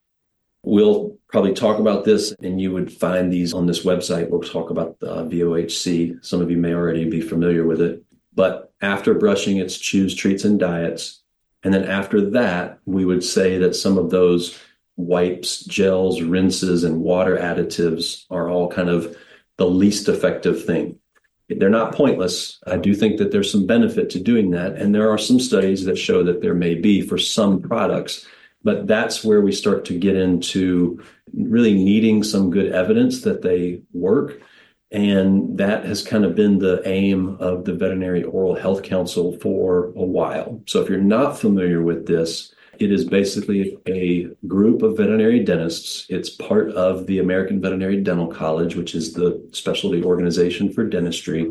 We'll probably talk about this, and you would find these on this website. We'll talk about the VOHC. Some of you may already be familiar with it. But after brushing, it's chews, treats, and diets. And then after that, we would say that some of those wipes, gels, rinses, and water additives are all kind of the least effective thing. They're not pointless. I do think that there's some benefit to doing that. And there are some studies that show that there may be for some products. But that's where we start to get into really needing some good evidence that they work. And that has kind of been the aim of the Veterinary Oral Health Council for a while. So if you're not familiar with this, it is basically a group of veterinary dentists. It's part of the American Veterinary Dental College, which is the specialty organization for dentistry.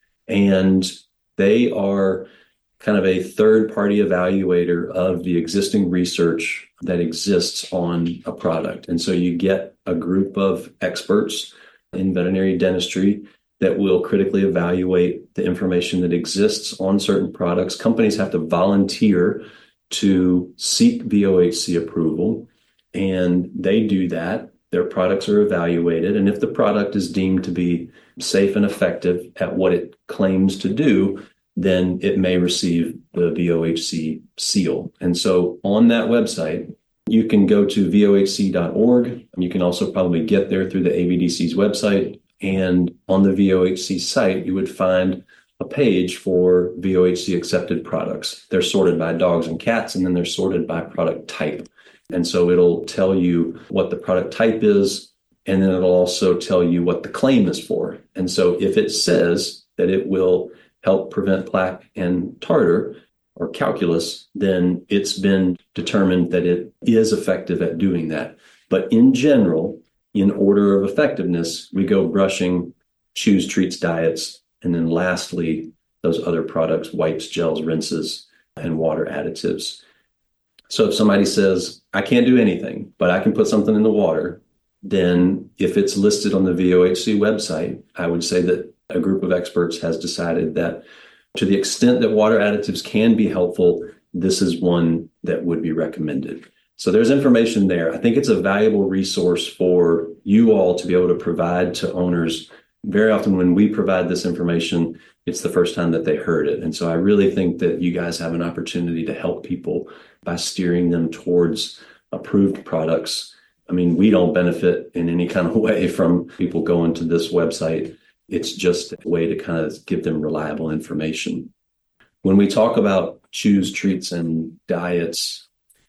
And they are kind of a third-party evaluator of the existing research that exists on a product. And so you get a group of experts in veterinary dentistry that will critically evaluate the information that exists on certain products. Companies have to volunteer to seek VOHC approval, and they do that. Their products are evaluated, and if the product is deemed to be safe and effective at what it claims to do, then it may receive the VOHC seal. And so on that website, you can go to vohc.org. You can also probably get there through the AVDC's website. And on the VOHC site, you would find a page for VOHC accepted products. They're sorted by dogs and cats, and then they're sorted by product type. And so it'll tell you what the product type is, and then it'll also tell you what the claim is for. And so if it says that it will help prevent plaque and tartar or calculus, then it's been determined that it is effective at doing that. But in general, in order of effectiveness, we go brushing, chews, treats, diets, and then lastly, those other products, wipes, gels, rinses, and water additives. So if somebody says, I can't do anything, but I can put something in the water, then if it's listed on the VOHC website, I would say that a group of experts has decided that to the extent that water additives can be helpful, this is one that would be recommended. So there's information there. I think it's a valuable resource for you all to be able to provide to owners. Very often when we provide this information, it's the first time that they heard it. And so I really think that you guys have an opportunity to help people by steering them towards approved products. I mean, we don't benefit in any kind of way from people going to this website. It's just a way to kind of give them reliable information. When we talk about chews, treats, and diets,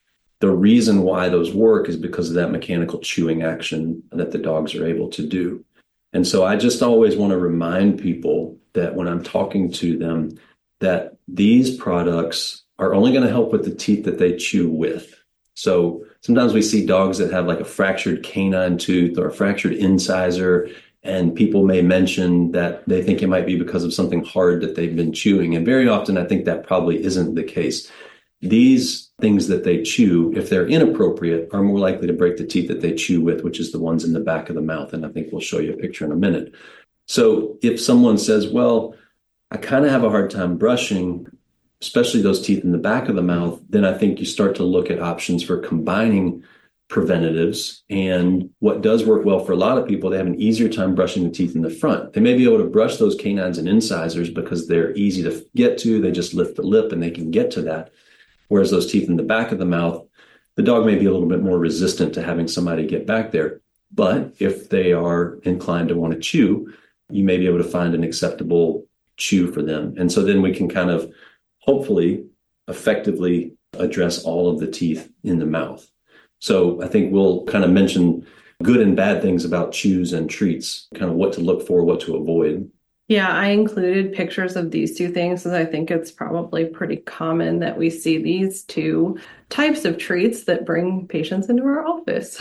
The reason why those work is because of that mechanical chewing action that the dogs are able to do. And so I just always want to remind people that when I'm talking to them, that these products are only going to help with the teeth that they chew with. So sometimes we see dogs that have like a fractured canine tooth or a fractured incisor, and people may mention that they think it might be because of something hard that they've been chewing. And very often, I think that probably isn't the case. These things that they chew, if they're inappropriate, are more likely to break the teeth that they chew with, which is the ones in the back of the mouth. And I think we'll show you a picture in a minute. So if someone says, well, I kind of have a hard time brushing, especially those teeth in the back of the mouth, then I think you start to look at options for combining preventatives. And what does work well for a lot of people, they have an easier time brushing the teeth in the front. They may be able to brush those canines and incisors because they're easy to get to. They just lift the lip and they can get to that. Whereas those teeth in the back of the mouth, the dog may be a little bit more resistant to having somebody get back there. But if they are inclined to want to chew, you may be able to find an acceptable chew for them. And so then we can kind of hopefully effectively address all of the teeth in the mouth. So I think we'll kind of mention good and bad things about chews and treats, kind of what to look for, what to avoid. Yeah, I included pictures of these two things because I think it's probably pretty common that we see these two types of treats that bring patients into our office.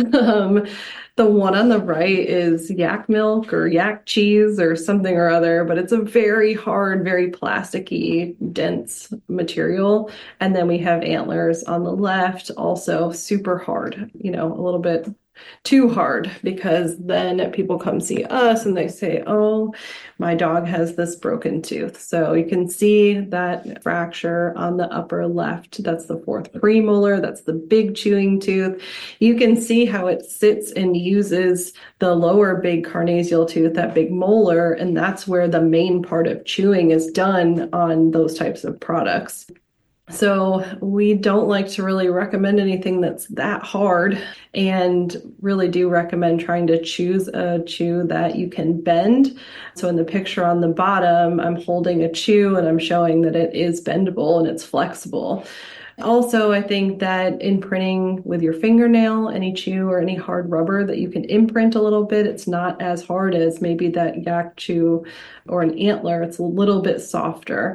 The one on the right is yak milk or yak cheese or something or other, but it's a very hard, very plasticky, dense material. And then we have antlers on the left, also super hard, a little bit too hard, because then people come see us and they say, oh, my dog has this broken tooth. So you can see that fracture on the upper left. That's the fourth premolar. That's the big chewing tooth. You can see how it sits and uses the lower big carnasial tooth, that big molar, and that's where the main part of chewing is done on those types of products. So we don't like to really recommend anything that's that hard, and really do recommend trying to choose a chew that you can bend. So in the picture on the bottom, I'm holding a chew and I'm showing that it is bendable and it's flexible. Also, I think that imprinting with your fingernail, any chew or any hard rubber that you can imprint a little bit, it's not as hard as maybe that yak chew or an antler. It's a little bit softer.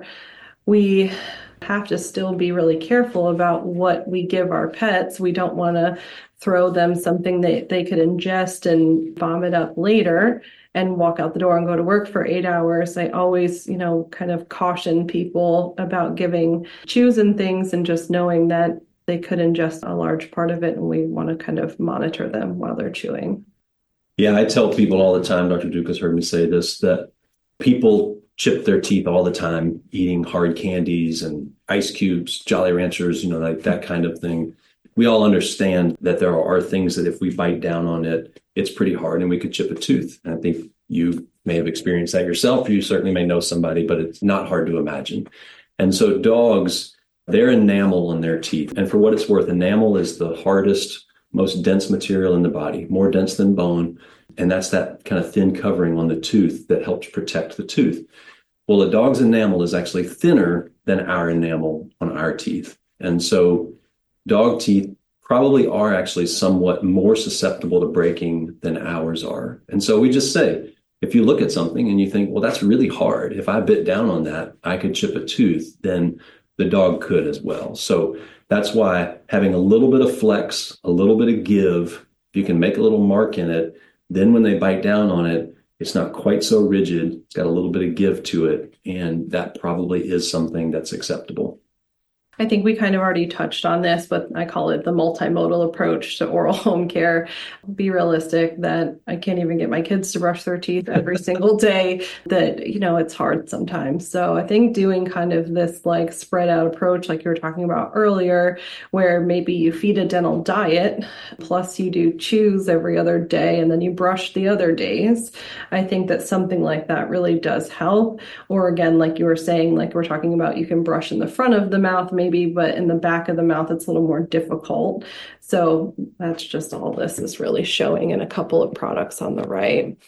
We have to still be really careful about what we give our pets. We don't want to throw them something that they could ingest and vomit up later and walk out the door and go to work for 8 hours. I always, kind of caution people about giving chews and things and just knowing that they could ingest a large part of it, and we want to kind of monitor them while they're chewing. Yeah, I tell people all the time, Dr. Duke has heard me say this, that people chip their teeth all the time, eating hard candies and ice cubes, Jolly Ranchers, like that kind of thing. We all understand that there are things that if we bite down on it, it's pretty hard and we could chip a tooth. And I think you may have experienced that yourself. You certainly may know somebody, but it's not hard to imagine. And so dogs, their enamel in their teeth, and for what it's worth, enamel is the hardest, most dense material in the body, more dense than bone. And that's that kind of thin covering on the tooth that helps protect the tooth. Well, a dog's enamel is actually thinner than our enamel on our teeth. And so dog teeth probably are actually somewhat more susceptible to breaking than ours are. And so we just say, if you look at something and you think, well, that's really hard. If I bit down on that, I could chip a tooth, then the dog could as well. So that's why having a little bit of flex, a little bit of give, if you can make a little mark in it, then when they bite down on it, it's not quite so rigid. It's got a little bit of give to it. And that probably is something that's acceptable. I think we kind of already touched on this, but I call it the multimodal approach to oral home care. Be realistic that I can't even get my kids to brush their teeth every single day, that, it's hard sometimes. So I think doing kind of this like spread out approach, like you were talking about earlier, where maybe you feed a dental diet, plus you do chews every other day, and then you brush the other days. I think that something like that really does help. Or again, like you were saying, like we're talking about, you can brush in the front of the mouth, maybe, but in the back of the mouth, it's a little more difficult. So that's just all this is really showing in a couple of products on the right.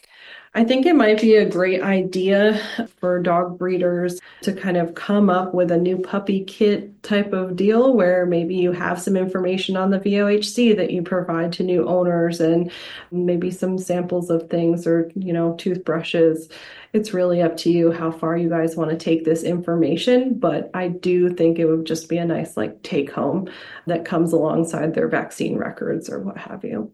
I think it might be a great idea for dog breeders to kind of come up with a new puppy kit type of deal where maybe you have some information on the VOHC that you provide to new owners and maybe some samples of things or, toothbrushes. It's really up to you how far you guys want to take this information, but I do think it would just be a nice take home that comes alongside their vaccine records or what have you.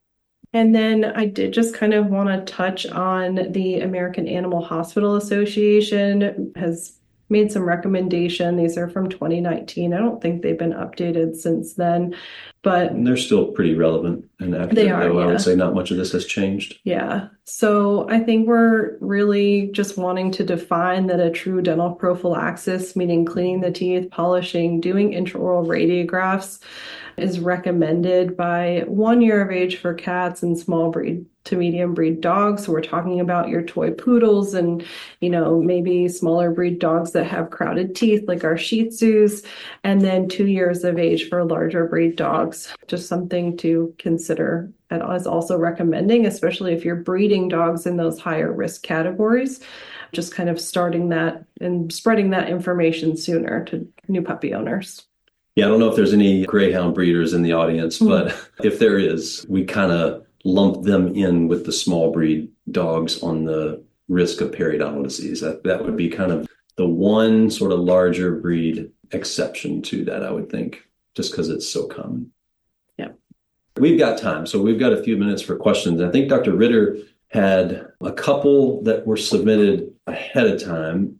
And then I did just kind of want to touch on the American Animal Hospital Association has made some recommendation. These are from 2019. I don't think they've been updated since then, but they're still pretty relevant and accurate. They are, though. yeah. I would say not much of this has changed. Yeah. So I think we're really just wanting to define that a true dental prophylaxis, meaning cleaning the teeth, polishing, doing intraoral radiographs, is recommended by 1 year of age for cats and small breed to medium breed dogs. So we're talking about your toy poodles and, maybe smaller breed dogs that have crowded teeth like our Shih Tzus, and then 2 years of age for larger breed dogs. Just something to consider. And is also recommending, especially if you're breeding dogs in those higher risk categories, just kind of starting that and spreading that information sooner to new puppy owners. Yeah, I don't know if there's any greyhound breeders in the audience, but if there is, we kind of lump them in with the small breed dogs on the risk of periodontal disease. That would be kind of the one sort of larger breed exception to that, I would think, just because it's so common. Yeah. We've got time, so we've got a few minutes for questions. I think Dr. Ritter had a couple that were submitted ahead of time,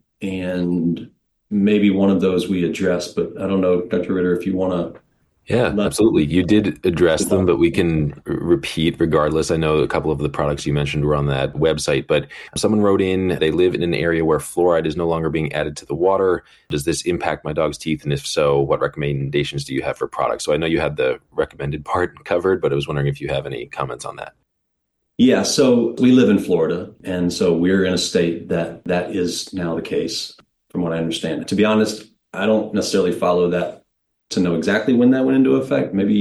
and maybe one of those we addressed, but I don't know, Dr. Ritter, if you want to. Yeah, absolutely. You did address them, but we can repeat regardless. I know a couple of the products you mentioned were on that website, but someone wrote in, they live in an area where fluoride is no longer being added to the water. Does this impact my dog's teeth? And if so, what recommendations do you have for products? So I know you had the recommended part covered, but I was wondering if you have any comments on that. Yeah, so we live in Florida, and so we're in a state that is now the case, from what I understand. To be honest, I don't necessarily follow that to know exactly when that went into effect. Maybe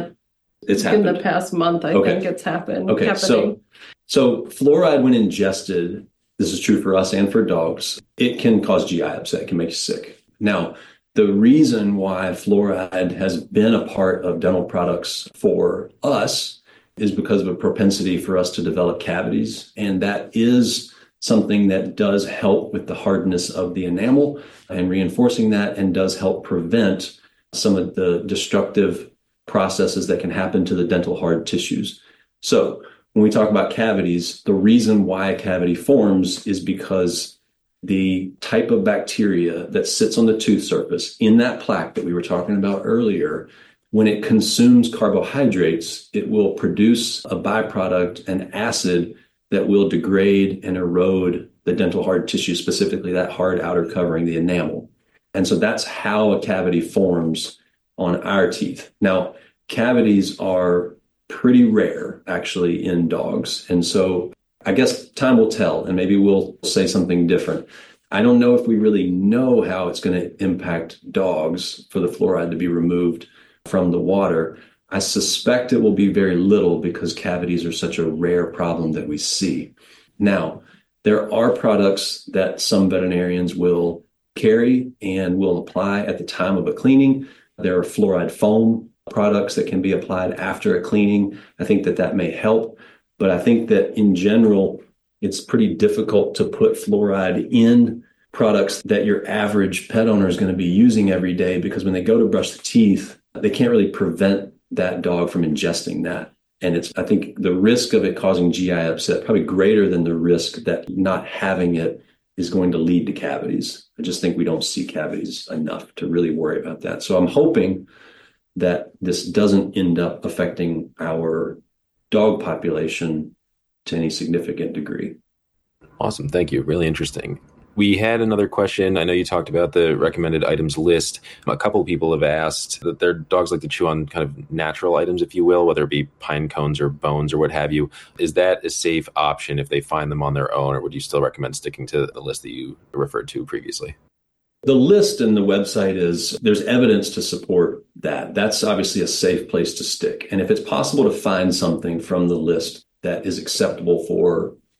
it's happened. In the past month, I think it's happened. Okay, so fluoride when ingested, this is true for us and for dogs, it can cause GI upset, it can make you sick. Now, the reason why fluoride has been a part of dental products for us is because of a propensity for us to develop cavities, and that is something that does help with the hardness of the enamel and reinforcing that, and does help prevent some of the destructive processes that can happen to the dental hard tissues. So when we talk about cavities, the reason why a cavity forms is because the type of bacteria that sits on the tooth surface in that plaque that we were talking about earlier, when it consumes carbohydrates, it will produce a byproduct, an acid that will degrade and erode the dental hard tissue, specifically that hard outer covering, the enamel. And so that's how a cavity forms on our teeth. Now, cavities are pretty rare, actually, in dogs. And so I guess time will tell, and maybe we'll say something different. I don't know if we really know how it's going to impact dogs for the fluoride to be removed from the water. I suspect it will be very little because cavities are such a rare problem that we see. Now, there are products that some veterinarians will carry and will apply at the time of a cleaning. There are fluoride foam products that can be applied after a cleaning. I think that may help, but I think that in general, it's pretty difficult to put fluoride in products that your average pet owner is going to be using every day, because when they go to brush the teeth, they can't really prevent that dog from ingesting that. And I think the risk of it causing GI upset probably greater than the risk that not having it is going to lead to cavities. I just think we don't see cavities enough to really worry about that. So I'm hoping that this doesn't end up affecting our dog population to any significant degree. Awesome. Thank you. Really interesting. We had another question. I know you talked about the recommended items list. A couple of people have asked that their dogs like to chew on kind of natural items, if you will, whether it be pine cones or bones or what have you. Is that a safe option if they find them on their own, or would you still recommend sticking to the list that you referred to previously? The list in the website there's evidence to support that. That's obviously a safe place to stick. And if it's possible to find something from the list that is acceptable for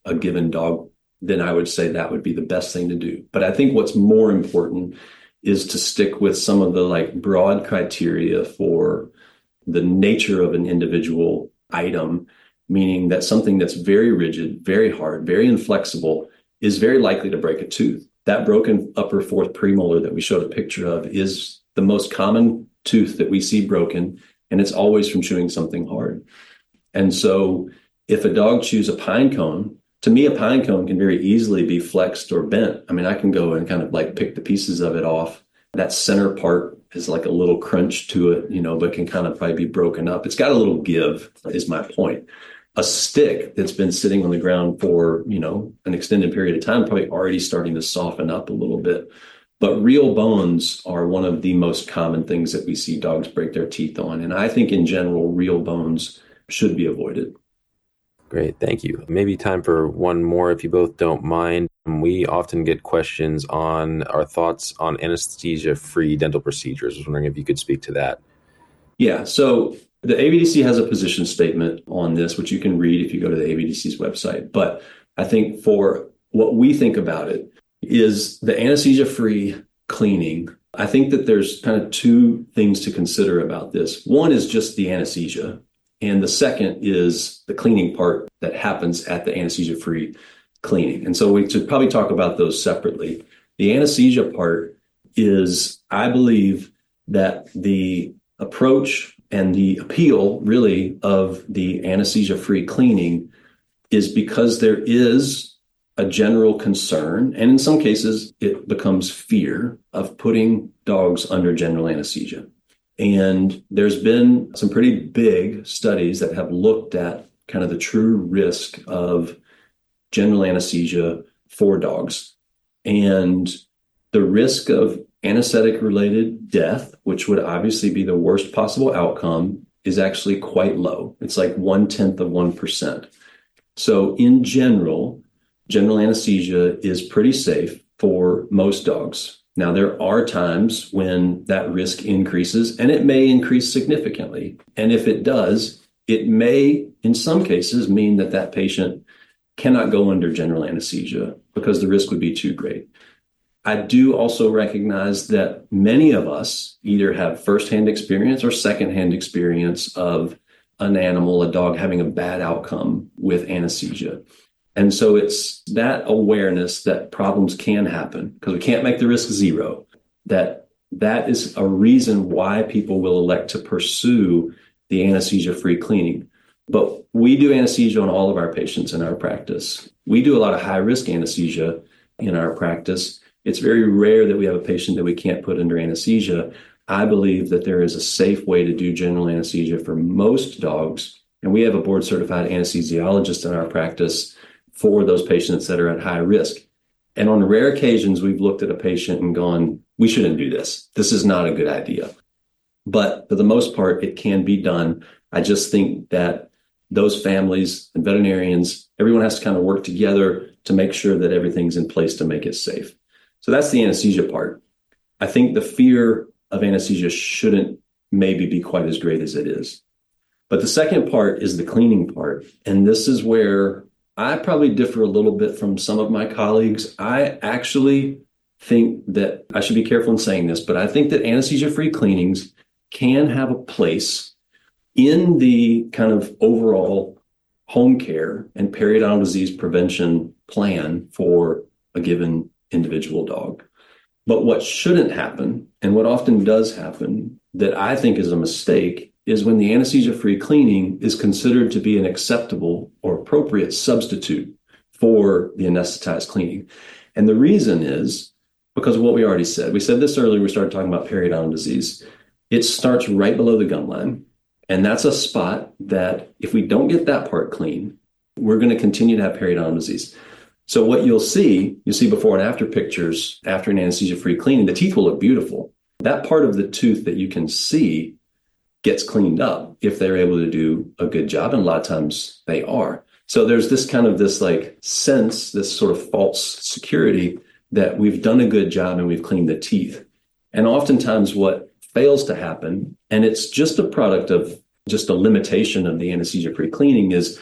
a given dog, then I would say that would be the best thing to do. But I think what's more important is to stick with some of the like broad criteria for the nature of an individual item, meaning that something that's very rigid, very hard, very inflexible is very likely to break a tooth. That broken upper fourth premolar that we showed a picture of is the most common tooth that we see broken, and it's always from chewing something hard. And so if a dog chews a pine cone, to me, a pine cone can very easily be flexed or bent. I mean, I can go and kind of like pick the pieces of it off. That center part is like a little crunch to it, but can kind of probably be broken up. It's got a little give, is my point. A stick that's been sitting on the ground for, an extended period of time, probably already starting to soften up a little bit. But real bones are one of the most common things that we see dogs break their teeth on. And I think in general, real bones should be avoided. Great. Thank you. Maybe time for one more, if you both don't mind. We often get questions on our thoughts on anesthesia-free dental procedures. I was wondering if you could speak to that. Yeah. So the ABDC has a position statement on this, which you can read if you go to the ABDC's website. But I think for what we think about it is the anesthesia-free cleaning. I think that there's kind of two things to consider about this. One is just the anesthesia. And the second is the cleaning part that happens at the anesthesia-free cleaning. And so we should probably talk about those separately. The anesthesia part is, I believe, that the approach and the appeal, really, of the anesthesia-free cleaning is because there is a general concern, and in some cases, it becomes fear of putting dogs under general anesthesia. And there's been some pretty big studies that have looked at kind of the true risk of general anesthesia for dogs. And the risk of anesthetic-related death, which would obviously be the worst possible outcome, is actually quite low. It's like 0.1%. So in general anesthesia is pretty safe for most dogs. Now, there are times when that risk increases, and it may increase significantly. And if it does, it may, in some cases, mean that that patient cannot go under general anesthesia because the risk would be too great. I do also recognize that many of us either have firsthand experience or secondhand experience of an animal, a dog, having a bad outcome with anesthesia. And so it's that awareness that problems can happen, because we can't make the risk zero, that is a reason why people will elect to pursue the anesthesia-free cleaning. But we do anesthesia on all of our patients in our practice. We do a lot of high-risk anesthesia in our practice. It's very rare that we have a patient that we can't put under anesthesia. I believe that there is a safe way to do general anesthesia for most dogs. And we have a board-certified anesthesiologist in our practice for those patients that are at high risk. And on rare occasions, we've looked at a patient and gone, we shouldn't do this. This is not a good idea. But for the most part, it can be done. I just think that those families and veterinarians, everyone has to kind of work together to make sure that everything's in place to make it safe. So that's the anesthesia part. I think the fear of anesthesia shouldn't maybe be quite as great as it is. But the second part is the cleaning part. And this is where I probably differ a little bit from some of my colleagues. I actually think that, I should be careful in saying this, but I think that anesthesia-free cleanings can have a place in the kind of overall home care and periodontal disease prevention plan for a given individual dog. But what shouldn't happen, and what often does happen, that I think is a mistake, is when the anesthesia-free cleaning is considered to be an acceptable or appropriate substitute for the anesthetized cleaning. And the reason is because of what we already said. We said this earlier, we started talking about periodontal disease. It starts right below the gum line. And that's a spot that if we don't get that part clean, we're going to continue to have periodontal disease. So what you'll see before and after pictures after an anesthesia-free cleaning, the teeth will look beautiful. That part of the tooth that you can see gets cleaned up if they're able to do a good job. And a lot of times they are. So there's this kind of this like sense, this sort of false security that we've done a good job and we've cleaned the teeth. And oftentimes what fails to happen, and it's just a product of just a limitation of the anesthesia-free cleaning, is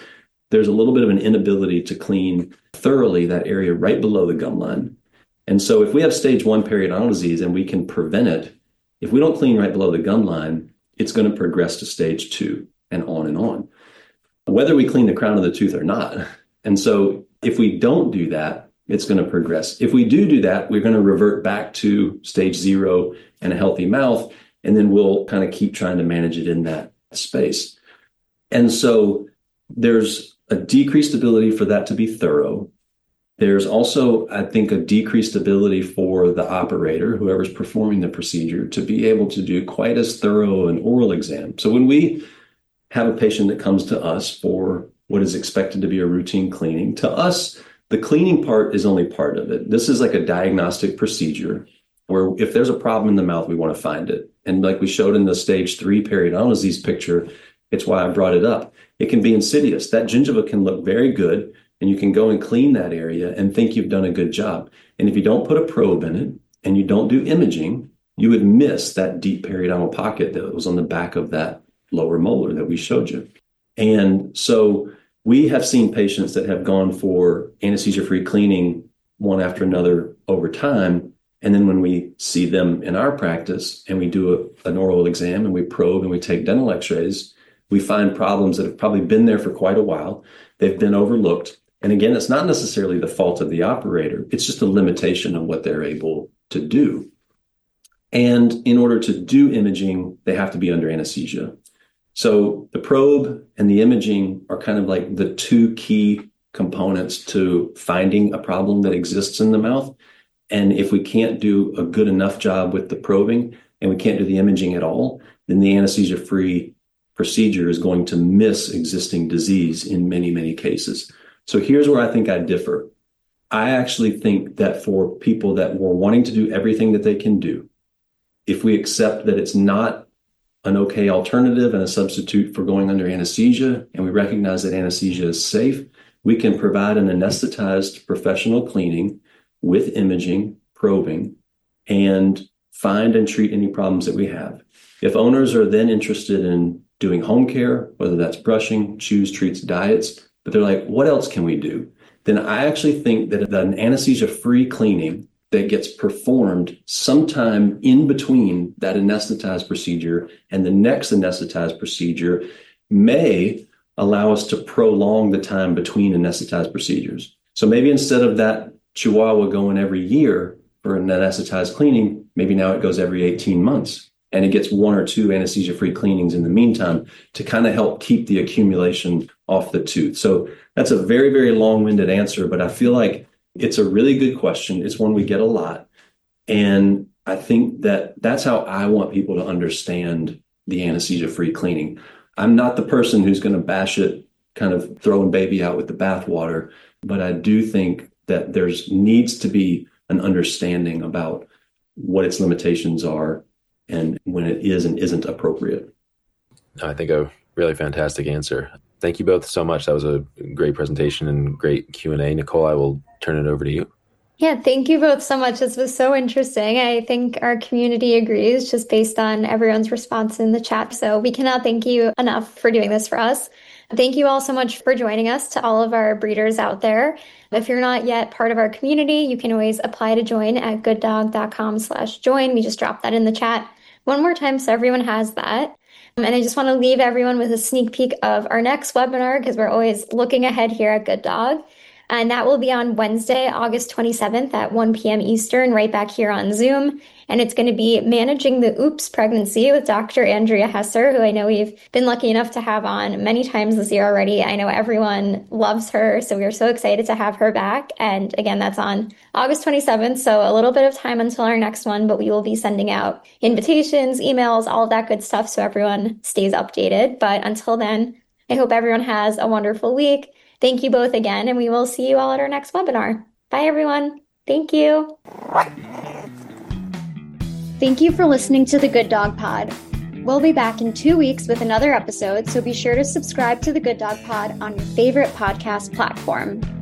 there's a little bit of an inability to clean thoroughly that area right below the gum line. And so if we have stage 1 periodontal disease and we can prevent it, if we don't clean right below the gum line, it's going to progress to stage 2 and on, whether we clean the crown of the tooth or not. And so if we don't do that, it's going to progress. If we do that, we're going to revert back to stage 0 and a healthy mouth, and then we'll kind of keep trying to manage it in that space. And so there's a decreased ability for that to be thorough. There's also, I think, a decreased ability for the operator, whoever's performing the procedure, to be able to do quite as thorough an oral exam. So when we have a patient that comes to us for what is expected to be a routine cleaning, to us, the cleaning part is only part of it. This is like a diagnostic procedure where if there's a problem in the mouth, we want to find it. And like we showed in the stage 3 periodontal disease picture, it's why I brought it up. It can be insidious. That gingiva can look very good, and you can go and clean that area and think you've done a good job. And if you don't put a probe in it and you don't do imaging, you would miss that deep periodontal pocket that was on the back of that lower molar that we showed you. And so we have seen patients that have gone for anesthesia-free cleaning one after another over time. And then when we see them in our practice and we do an oral exam and we probe and we take dental x-rays, we find problems that have probably been there for quite a while. They've been overlooked. And again, it's not necessarily the fault of the operator. It's just a limitation of what they're able to do. And in order to do imaging, they have to be under anesthesia. So the probe and the imaging are kind of like the two key components to finding a problem that exists in the mouth. And if we can't do a good enough job with the probing and we can't do the imaging at all, then the anesthesia-free procedure is going to miss existing disease in many, many cases. So here's where I think I differ. I actually think that for people that were wanting to do everything that they can do, if we accept that it's not an okay alternative and a substitute for going under anesthesia, and we recognize that anesthesia is safe, we can provide an anesthetized professional cleaning with imaging, probing, and find and treat any problems that we have. If owners are then interested in doing home care, whether that's brushing, chews, treats, diets, but they're like, what else can we do? Then I actually think that an anesthesia-free cleaning that gets performed sometime in between that anesthetized procedure and the next anesthetized procedure may allow us to prolong the time between anesthetized procedures. So maybe instead of that Chihuahua going every year for an anesthetized cleaning, maybe now it goes every 18 months. And it gets 1 or 2 anesthesia-free cleanings in the meantime to kind of help keep the accumulation off the tooth. So that's a very, very long-winded answer, but I feel like it's a really good question. It's one we get a lot. And I think that that's how I want people to understand the anesthesia-free cleaning. I'm not the person who's going to bash it, kind of throwing baby out with the bathwater, but I do think that there's needs to be an understanding about what its limitations are and when it is and isn't appropriate. I think a really fantastic answer. Thank you both so much. That was a great presentation and great Q&A. Nicole, I will turn it over to you. Yeah, thank you both so much. This was so interesting. I think our community agrees just based on everyone's response in the chat. So we cannot thank you enough for doing this for us. Thank you all so much for joining us, to all of our breeders out there. If you're not yet part of our community, you can always apply to join at gooddog.com/join. We just dropped that in the chat one more time so everyone has that. And I just want to leave everyone with a sneak peek of our next webinar, because we're always looking ahead here at Good Dog. And that will be on Wednesday, August 27th at 1 p.m. Eastern, right back here on Zoom. And it's going to be Managing the Oops Pregnancy with Dr. Andrea Hesser, who I know we've been lucky enough to have on many times this year already. I know everyone loves her, so we're so excited to have her back. And again, that's on August 27th, so a little bit of time until our next one, but we will be sending out invitations, emails, all of that good stuff so everyone stays updated. But until then, I hope everyone has a wonderful week. Thank you both again, and we will see you all at our next webinar. Bye, everyone. Thank you. Thank you for listening to the Good Dog Pod. We'll be back in 2 weeks with another episode, so be sure to subscribe to the Good Dog Pod on your favorite podcast platform.